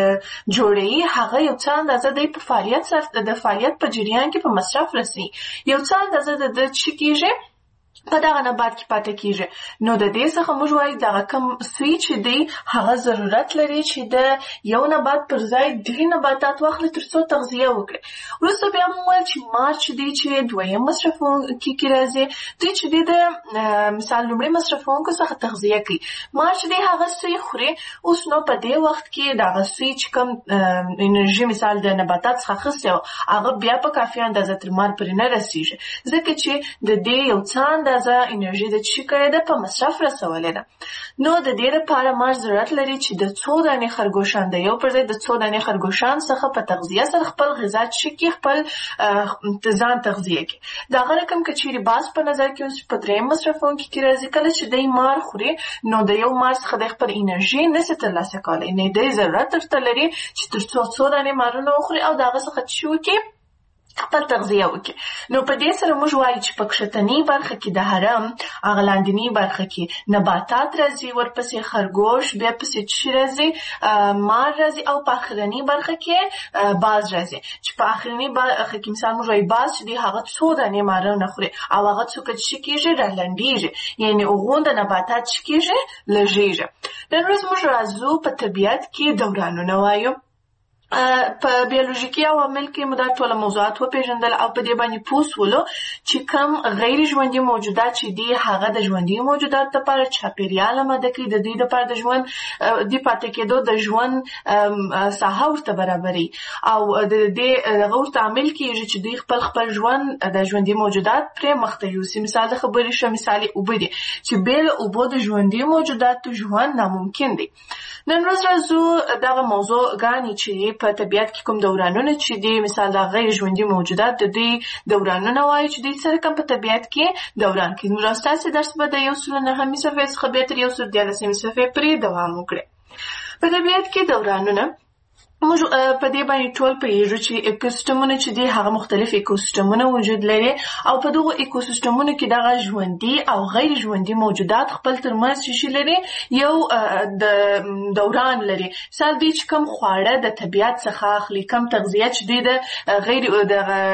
جوړوي هغه یو څه اندازه دی په فعالیت سره د فعالیت په جریان کې په مصرف رسي یو څه اندازه د ده چې کېږي په دغه نبات کې پاتې کېږي. نو د دې څخه موږ وایو دغه کم سوی چې دی هغه ضرورت لري چې د یو نبات پر ځای درې نباتات واخلي تر څو تغذیه وکړي. وروسته بیا موږ وویل چې مار چې دی چې دویم مصرفونکي کې راځي دوی چې دی د مثال لومړي مصرفونکو څخه تغذیه کوي. مار چې دی هغه سوی خوري. اوس نو په دې وخت کې دغه سوی چې کم انرژي مثال د نباتات څخه اخیستې وه هغه بیا په کافي اندازه تر مار پورې نه رسیږي ځکه چې د دې یو څه اندازه انرژي د چې کړې ده په مصرف رسولې ده. نو د دې لپاره مار ضرورت لري چې د څو دانې خرګوشان د یو پر ځای د څو دانې خرګوشان څخه په تغذیه سره خپل غذا چې کې خپل ځان تغذیه کوي. د هغه رقم که چیرې باز په نظر کې اوس په درېیم مصرفونکي کې راځي کله چې دی مار خوري نو د یو مار څخه د خپل انرژي نشي ترلاسه کولی نه دی ضرورت ورته لري چې تر څو څو دانې مارونه وخوري او د هغه څخه چې وکړي خپل تغذیه وکړي. نو په دې سره موږ وایو چې په کښتنۍ برخه کې د هرم هغه لاندنۍ برخه کې نباتات راځي ورپسې خرګوش بیا پسې چې راځي مار راځي او په اخرنۍ برخه کې باز راځي چې په اخرنۍ برخه کې مثال موږ وایو باز چې دی هغه څو دانې مارونه خوري او هغه څوک چې کېږي رالنډېږي یعنې هغون د نباتات چې کېږي لږېږي. نن ورځ موږ راځو په طبیعت کې دورانونه وایو په بیولوژیکي عوامل کې موږ دا ټول موضوعات وپېژندل او په دې باندې پوه سولو چې کوم غیر ژوندي موجودات چې دي هغه د ژوندي موجودات لپاره چاپیریال آماده کوي، د دوی لپاره د ژوند د پاتې کېدو د ژوند ساحه ورته برابري او د دې هغه ورته عامل کېږي چې دوی خپل خپل ژوند د ژوندي موجودات پرې مخته یوسي. مثال د خبرې شه مثال یې اوبه دي چې بې له اوبو د ژوندي موجوداتو ژوند ناممکن دی. نن ورځ راځو دغه موضوع ګانې چې په طبیعت کې کوم دورانونه چې دي، مثال د غیر ژوندي موجودات د دوی دورانونه وایي چې دوی سره کوم په طبیعت کې دوران کوي. نو ستاسې درس به د یو سل نهمې صفحې څخه بیا تر یو سل دیارلسمې صفحې پورې دوام وکړي. په طبیعت کې دورانونه موږ په دې باندې ټول پوهېږو چې ایکوسیستمونه چې دي هغه مختلف ایکوسیستمونه وجود لري او په دغو ایکوسیستمونو کې دغه ژوندي او غیر ژوندي موجودات خپل ترمنځ څه لري، یو د دوران لري. مثال دوی چې کوم خواړه د طبیعت څخه اخلي، کوم تغذیه چې دوی د غیر د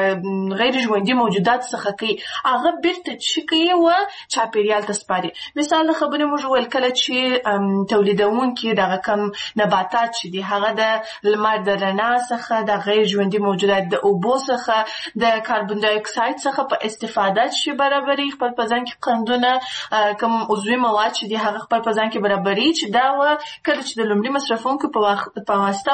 غیر ژوندي موجودات څخه کوي، هغه بیرته چې کوي و چاپیریال ته سپاري. مثال د خبرې موږ ویل کله چې تولیدونکي دغه کوم نباتات چې دي هغه د لمر د رڼا څخه، د غیر ژوندي موجودات د اوبو څخه، د کاربن ډای اکساید څخه په استفاده شي برابري خپل په ځان کې قندونه کوم عضوي مواد چې دي هغه خپل په ځان کې برابري چې دا و کله چې د لومړي مصرفونکو په واسطه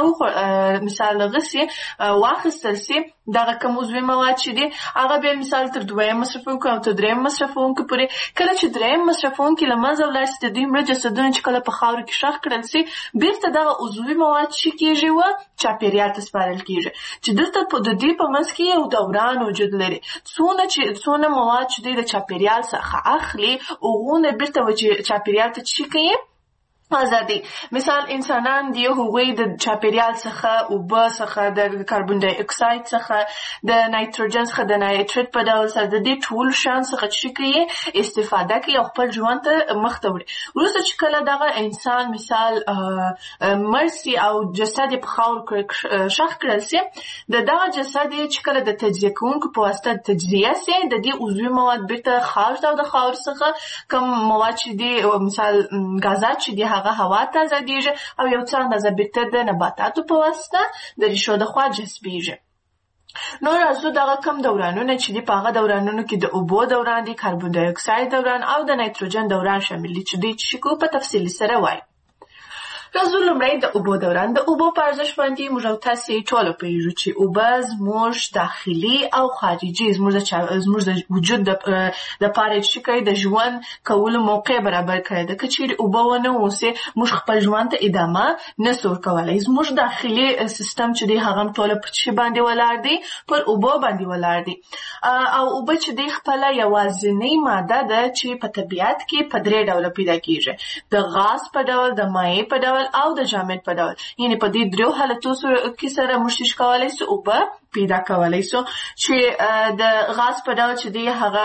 مثال غسي واخیستل سي دغه کوم عضوي مواد چې دي هغه بیا مثال تر دویم مصرفونکو او تر دریم مصرفونکو پورې کله چې دریم مصرفونکي له منځه ولاړ سي د دوی مړه جسدونه چې کله په خاورو کې ښخ کړل سي بیرته دغه عضوي مواد چې کېږي و چاپیریال ته سپارل کېږي چې دلته په د دې په منځ کې یو دوران وجود لري. څونه چې څونه مواد چې دوی د چاپیریال څخه اخلي هغونه بیرته چاپیریال ته چې کوي آزادي. مثال انسانان دی هغوی د چاپیریال څخه اوبه څخه د کاربن ډای اکساید څخه د نایتروجن څخه د نایتریت په ډول سره د دې ټول شان څخه چې کوي استفاده کوي او خپل ژوند ته مخ ته وړي. وروسته چې کله دغه انسان مثال مرسي او جسد په خاور شخ کړل سي د دغه جسد چې کله د تجزیه کوونکو په واسطه تجزیه سي د دې عضوي مواد بیرته خاور ته د خاور څخه کوم مواد چې دي مثال غازات چې دي هغه هوا ته ازادېږي او یو څه اندازه بیرته د نباتاتو په واسطه د ریښو د خوا جذبېږي. نو راځو دغه کم دورانونه چې دي په هغه دورانونو کې د اوبو دوران دي، کاربن ډای اکساید دوران او د نایتروجن دوران شامل دي چې دوی چې کو په تفصیل سره وایي. راځو لومړی د اوبو دوران. د اوبو په ارزښت باندې موږ او تاسې ټول پوهېږو چې اوبه زموږ داخلي او خارجي زموږ د زموږ د وجود دپاره چې کوي د ژوند کولو موقع برابر کړی ده. که چیرې اوبه ونه اوسي موږ خپل ژوند ته ادامه نسو ورکولی. زموږ داخلي سیستم چې دی هغه هم ټوله پر څه باندې ولاړ دی؟ پر اوبو باندې ولاړ دی. او اوبه چې دی خپله یوازینۍ ماده ده چې په طبیعت کې په درې ډوله پیدا کېږي، د غاز په ډول، د مایع په ډول او د جامد په ډول. یعنې په دې دریو حالتو کې سره موږ څه کولی سو اوبه پیدا کولی سو چې د غاز په ډول چې دی هغه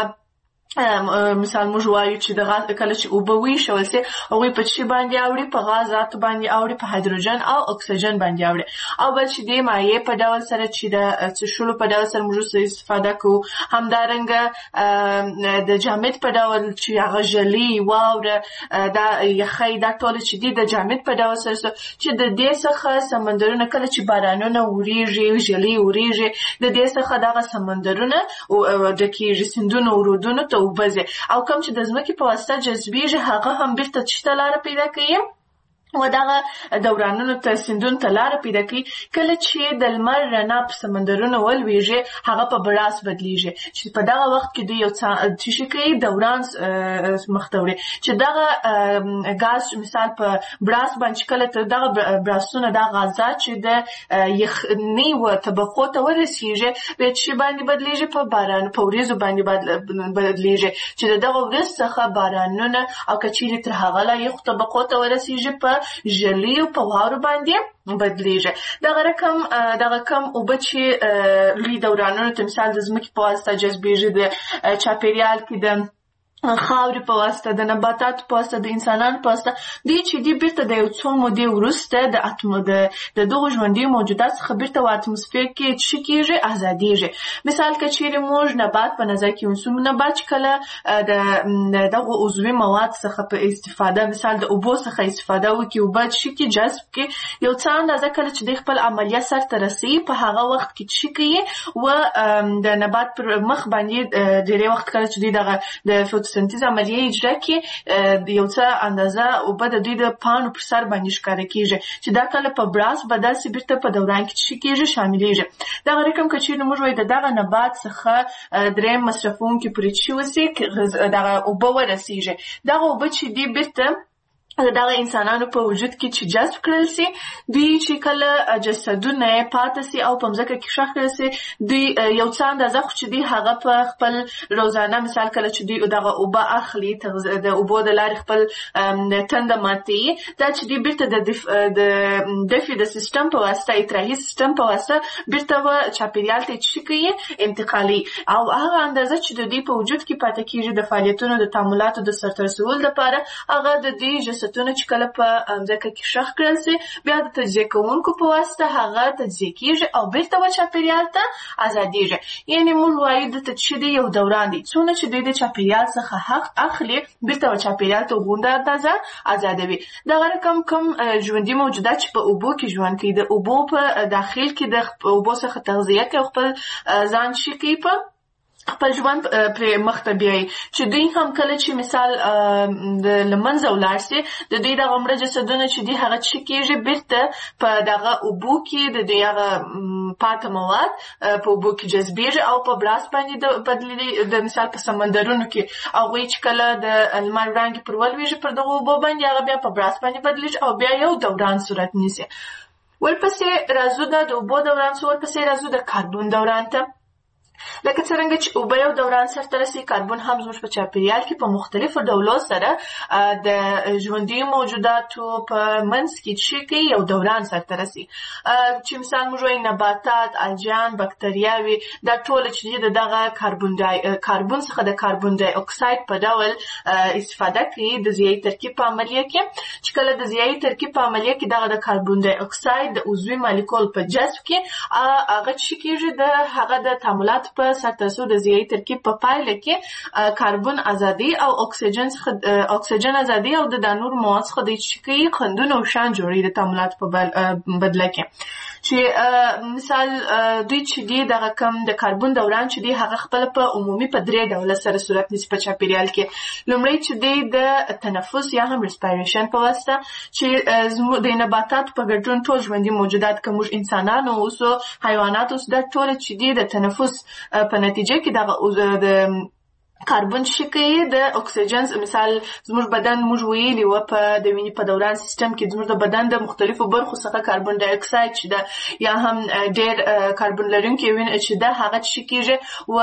مثال موږ وایو چې د غاز کله چې اوبه ویشول سي هغوی په څه باندې اوړي؟ په غازاتو باندې اوړي، په هایدروجن او اکسیجن باندې اوړي. او بل چې د مایع په ډول سره چې د څښلو په ډول سره موږ استفاده کوو، همدارنګه د جامد په ډول چې هغه ژلې، واوره، دا یخی، دا ټول چې دي د جامد په ډول سره چې د دې څخه سمندرونه کله چې بارانونه وریږي، ژلې وریږي، د دې څخه دغه سمندرونه ډکېږي، سیندونه ورودونه ته وبځي او کوم چې د ځمکې په واسطه جذبېږي هغه هم بیرته چې ته لاره پیدا کوي و دغه دورانونو ته سیندونو ته لاره پیدا کوي. کله چې د لمر رڼا په سمندرونو ولویږي هغه په براس بدلیږي چې په دغه وخت کې دوی یو څه چې کوي دوران مخ ته وړي چې دغه غاز مثال په براس باندې کله ته دغه براسونه د غازات چې د یخنۍ و طبقو ته ورسیږي بیا چې باندې بدلیږي په باران په وریځو باندې بدلیږي چې دغه وریځ څخه بارانونه او کچېرې تر هغه لا یخ طبقو ته ورسیږي په ژلې او په واورو باندې بدلیږي. دغه رقم دغه کم اوبه چې لوی دورانونو ته مثال د ځمکې په واسطه جذبېږي د چاپیریال کې د خاورې په واسطه د نباتاتو په واسطه د انسانانو په واسطه دی چې دی بیرته د یو څو مودې وروسته د اتمو د د دغو ژوندي موجودات څخه بیرته په اتموسفیر کې څه کېږي ازادیږي. مثال که چیرې موږ نبات په نظر کې ونیسو، نبات چې کله د دغو عضوي مواد څخه په استفاده مثال د اوبو څخه استفاده وکړي، اوبه څه کې جذب کړي، یو څه اندازه کله چې د خپل عملیه سرته رسوي په هغه وخت کې څه کوي و د نبات پر مخ باندې ډېری وخت کله چې دوی دغه د فوتوسنتیز عملیه اجرا کړي یو څه اندازه اوبه د دوی د پاڼو پر سر باندې ښکاره کېږي چې دا کله په براس بدل سي بیرته په دوران کې څه کېږي شاملېږي. دغه رقم که چیرې موږ وایو د دغه نبات څخه درېیم مصرفونکي پرې څه وسي دغه اوبه ورسېږي، دغه اوبه چې دي بیرته دغه انسانانو په وجود کې چې جذب کړل سي، دوی چې کله جسدونه پاتې سي او په مځکه کې ښخ کړل سي، دوی یو څه اندازه خو چې دوی هغه په خپل روزانه مثال کله چې دوی دغه اوبه اخلي د اوبو د لارې خپل تنده ماتوي، دا چې دوی بیرته د د دفع د سیستم په واسطه اطراحي سیستم په واسطه بیرته به چاپېریال ته څه کوي انتقالي، او هغه اندازه چې د دوی په وجود کې پاتې کېږي د فعالیتونو د تعاملاتو د سرته رسولو لپاره هغه د دوی جسدونه چې کله په مځکه کې ښخ کړل سي بیا د تجزیه کوونکو په واسطه هغه تجزیه کېږي او بیرته به چاپېریال ته ازادېږي. یعنې موږ وایو دلته چې دی یو دوران دی، څونه چې دوی د چاپېریال څخه حق اخلي بیرته به چاپېریال ته غونډه اندازه ازادوي. دغه رقم کوم ژوندي موجودات چې په اوبو کې ژوند کوي، د اوبو په داخل کې د اوبو څخه تغذیه کوي او خپل ځان ښه کوي په خپل ژوند پرې مخته بیایي، چې دوی هم کله چې مثال د له منځه ولاړ سي د دوی دغه مړه جسدونه چې دي هغه څه کېږي بیرته په دغه اوبو کې د دوی هغه پاته مواد په اوبو کې جذبېږي او په براس باندې د بدلېږي. د مثال په سمندرونو کې هغوی چې کله د لمر وړانګې پر ولوېږي پر دغو اوبو باندې هغه بیا په براس باندې بدلېږي او بیا یو دوران صورت نیسي. ورپسې راځو د اوبو دوران څو ورپسې راځو د کاربون دوران ته. لکه څرنګه چې اوبه یو دوران سرته رسي، کاربون هم زموږ په چاپېریال کې په مختلفو ډولو سره د ژوندي موجوداتو په منځ کې څه کوي یو دوران سرته رسي، چې مثال موږ وایو نباتات، الجیان، بکتریاوې دا ټول چې د دغه کاربون ډای کاربون څخه د کاربون ډای اکساید په ډول استفاده کوي د ضیایي ترکیب په عملیه کې، چې کله د ضیایي ترکیب په عملیه کې دغه د کاربون ډای اکساید د عضوي مالیکول په جذب کې هغه څه کېږي د هغه د تعاملات په سرته رسو د ضیایي ترکیب په پایله کې کاربن ازادي او اکسیجن څخه اکسیجن ازادي او د نور مواد څخه د چکي خندونو او شان جوړي د تعاملات په بدله کې، چې مثال دوی چې دی دغه کم د کاربن دوران چې دی هغه خپل په عمومي په درې ډوله سره صورت نیسي په چاپېریال کې. لومړی چې دی د تنفس یا هم ریسپایریشن په واسطه، چې د نباتاتو په ګډون ټول ژوندي موجودات که موږ انسانان اوسو حیوانات اوسو دا ټول چې دی د تنفس په نتیجه کې دغه د کاربن شکې د اکسیجن مثال زموږ بدن موږ ویلي و په د وینې په دوران سیستم کې زموږ د بدن د مختلفو برخو څخه کاربن ډای اکساید چې ده یا هم ډېر کاربن لرونکي وینه چې ده هغه څه کېږي و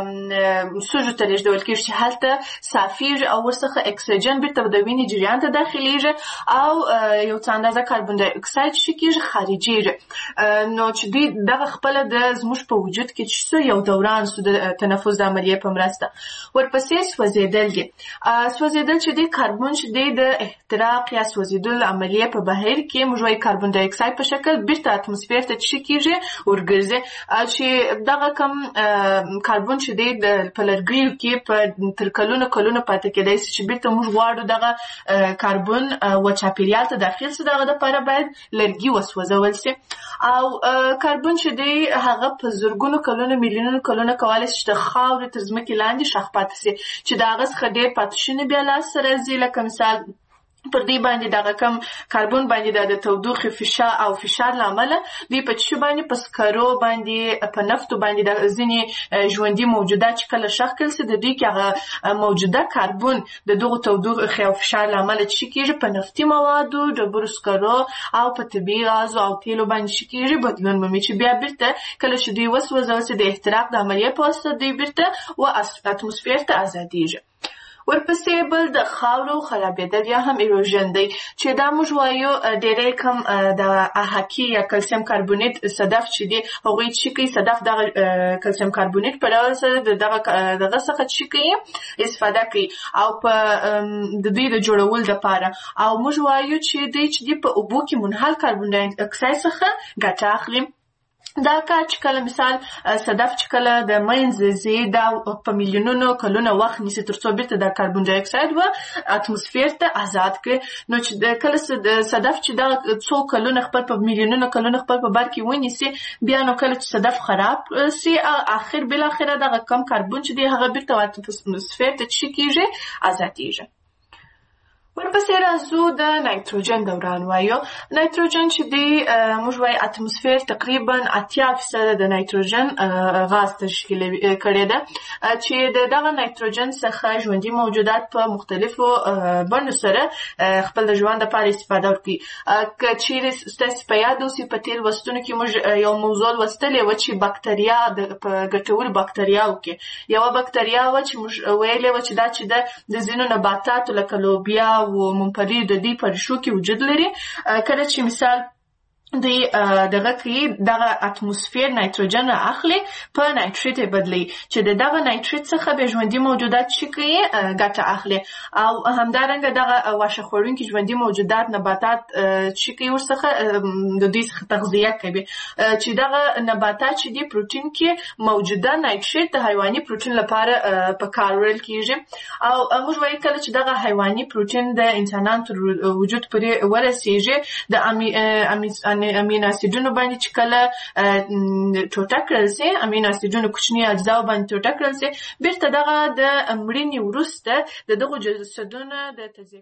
سږو ته لېږدول کېږي چې هلته صافېږي او ورڅخه اکسیجن بیرته د وینې جریان ته داخلېږي او یو څه اندازه کاربن ډای اکساید څه کېږي خارجېږي. نو چې دوی دغه خپله د زموږ په وجود کې چې څه یو دوران سو د تنفس د عملیې په مرسته. ورپسې سوځېدل دي. سوځېدل چې دی کاربن چې دی د احتراق یا سوځېدلو عملیې په بهیر کې موږ وایو کاربن ډای اکساید په شکل بیرته اتموسفیر ته څه کېږي ورګرځي، چې دغه کم کاربن چې دی په لرګیو کې په تر کلونو کلونو پاتې کېدی سي چې بیرته موږ غواړو دغه کاربن و چاپېریال ته داخل سي، دغه دپاره باید لرګي وسوځول سي او کاربن چې دی هغه په زرګونو کلونو میلیونونو کلونو کولی شي چې د خاورې تر ځمکې لاندې ښخ پاتې سي، چې د هغه څخه ډېر پاتې شوني بیا لاسته راځي. لکه مثال پر دې باندې دغه کم کاربن باندې د تودوخې فشار او فشار له امله دوی په څه باندې په سکرو باندې په نفتو باندې د ځینې ژوندي موجودات چې کله ښخ کړل سي د دوی کې هغه موجوده کاربن د دغو تودوخې او فشار له امله څه کېږي په نفتي موادو، ډبرو سکرو او په طبیعي غازو او تیلو باندې څه کېږي بدلون مومي، چې بیا بیرته کله چې دوی وسوځول سي د احتراق د عملیې په واسطه دوی بیرته و اتموسفیر ته ازادېږي. ورپسې بل د خاورو خرابېدل یا هم ایروژن دی چې دا موږ وایو ډېری کم د احاکي یا کلسیم کاربونیت صدف چې دی هغوی چې کوي صدف دغه کلسیم کاربونیت په ډول سره دغه دغه څخه چې کوي استفاده کوي او په د دوی د جوړول دپاره او موږ وایو چې دی چې دی په اوبو کې منحل کاربن ډای اکساید څخه ګټه اخلي. دا کار چې کله مثال صدف چې کله د منځ ځي دا په میلیونونو کلونه وخت نیسي تر څو بیرته د کاربن ډای اکساید و اتموسفیر ته آزاد کړي. نو چې کله صدف چې دا څو کلونه خپل په میلیونونو کلونه خپل په بر کې ونیسي بیا نو کله چې صدف خراب سي اخر بالاخره دغه کم کاربن چې دی هغه بیرته اتموسفیر ته چې کیږي آزادیږي. ورپسې راځو د نایتروجن دوران وایو. نایتروجن چې دی موږ وایو اتموسفیر تقریبا اتیا فیصده د نایتروجن غاز تشکیل کړی ده چې دغه نایتروجن څخه ژوندي موجودات په مختلفو بڼو سره خپل د ژوند لپاره استفاده ورکوي. که چیرې ستاسې په یاد اوسي په تېر لوستونو کې موږ یو موضوع لوستلې وه چې بکتریا په ګټورو بکتریاوو کې یوه بکتریا وه چې موږ ویلې وه چې دا چې د ځینو نباتاتو لکه لوبیا و ممپلی د دې په ریښو کې وجود لري. کله چې مثال دوی دغه کوي دغه اتموسفیر نایتروجن اخلي په نایتریت بدلی چې دغه نایتریت څخه به ژوندي موجودات چې کوي ګټه اخلي او همدارنګه دغه واښه خوړونکي ژوندي موجودات نباتات چې کوي ورڅخه د دوی څخه تغذیه کوي چې دغه نباتات چې دي پروتین کې موجوده نایتریت د حیواني پروتین لپاره په کار وړل کیږي او موږ وایو کله چې دغه حیواني پروتین د انسانانو تر وجود پورې ورسیږي د امی امین اسیدونو باندې چې کله ټوټه کړل سي امین اسیدونو کوچني اجزاو باندې ټوټه کړل سي بیرته دغه د مړینې وروسته د دغو جسدونو د تجزیه